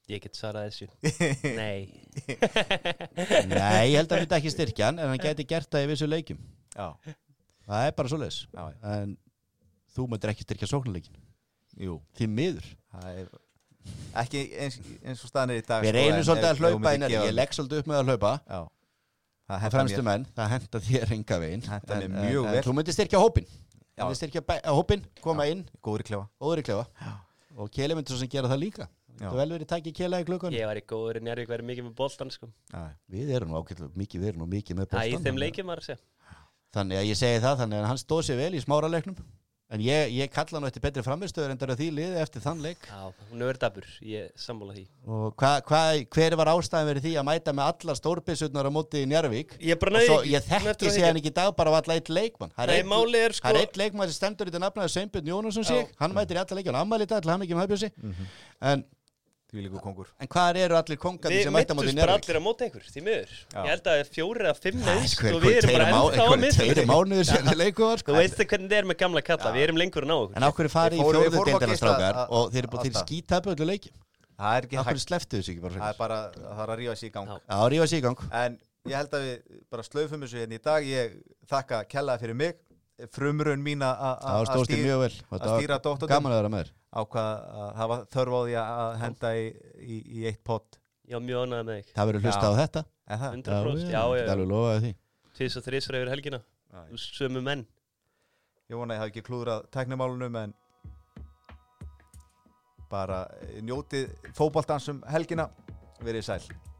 [SPEAKER 3] Ég get svarað þessu. Nei.
[SPEAKER 2] Nei, ég held að hann myndi ekki styrkja hann, en hann geti gert það í vissu leikjum.
[SPEAKER 1] Já.
[SPEAKER 2] Það er bara svoleiðis. Já. En þú myndir ekki styrkja sóknarleikin.
[SPEAKER 1] Jú.
[SPEAKER 2] Því miður.
[SPEAKER 1] Það er ekki eins, eins og staðan er í dag.
[SPEAKER 2] Við reynum sko, svolítið að hlaupa einar. Ég legg svolítið upp með að hlaupa. Já. Það fremstu menn. Það henda þér enga veginn.
[SPEAKER 1] Henda mér mjög vel.
[SPEAKER 2] En þú myndir styrkja hópin. Þú myndir styrkja hópin, koma inn.
[SPEAKER 1] Góður í klefa.
[SPEAKER 2] Góður í klefa. Já. Og Keli myndir svo sem gera það líka. Þú vel verið takk í Kela í klukkan.
[SPEAKER 3] Ég var í góður í Njarðvík, verið mikið með boltan sko.
[SPEAKER 2] Já, við erum nú ágætlega mikið, við erum nú mikið með boltan.
[SPEAKER 3] Það í þeim leikjum var að segja.
[SPEAKER 2] Þannig að ég segi það, þannig að hann stóð sér vel í smáraleiknum. En ég, ég kalla hann eftir betri frammistöður en það er því liði eftir þann leik.
[SPEAKER 3] Já, hún er verið dabur, ég sammála því.
[SPEAKER 2] Og hva, hva, hver var ástæðan verið því að mæta með allar stórbissutnar á móti í Njarðvík?
[SPEAKER 3] Ég bara
[SPEAKER 2] nefnir ekki. Ég þekki sig hann ekki í dag bara af alla eitt leikmann.
[SPEAKER 3] Nei, máli er sko.
[SPEAKER 2] Það er eitt leikmann sem stendur í þetta nafnaði Sveinbjörn Jónasson sig. Hann mætir í alla leikjum, ammæli í dag, til hann ekki með Hafbjörnsi. En En hvað eru allir kongandi sem mæta móti Njarðvík?
[SPEAKER 3] Við mittumst bara allir að móta einhver, því miður. Ég held að fjóri eða fimm neðst og við erum bara ennþá að missa.
[SPEAKER 2] Tveiri mánuður sem þið leikum var.
[SPEAKER 3] Þú veist hvernig þið er með gamla kalla, við erum lengur en á okkur.
[SPEAKER 2] En ákveður farið í fjórðu deildina strákar og þeir eru búin til skítapu öllu leikjum.
[SPEAKER 1] Það er ekki hægt.
[SPEAKER 2] Ákveður sleftu þessu ekki bara.
[SPEAKER 1] Það er bara, það er að rífa sig í gang.
[SPEAKER 2] Já, rífa sig í gang.
[SPEAKER 1] En ég held að við bara slöfum þessu hérna í dag. Ég þakka Kella fyrir mig. Frumrun mín að stýra dóttordum.
[SPEAKER 2] Gaman að vera með þér.
[SPEAKER 1] Ákvað að hafa þörf á því að henda í, í, í eitt pott.
[SPEAKER 3] Já, mjög ánægð með þig.
[SPEAKER 2] Það verður hlustað á þetta.
[SPEAKER 3] hundra prósent. Já, já.
[SPEAKER 2] Það er alveg lofaði því.
[SPEAKER 3] Tvís og þrísvar yfir helgina. Þú sömu menn.
[SPEAKER 1] Ég vona að ég hafi ekki klúðrað tæknimálunum en bara njótið fótboltans um helgina. Verið sæl.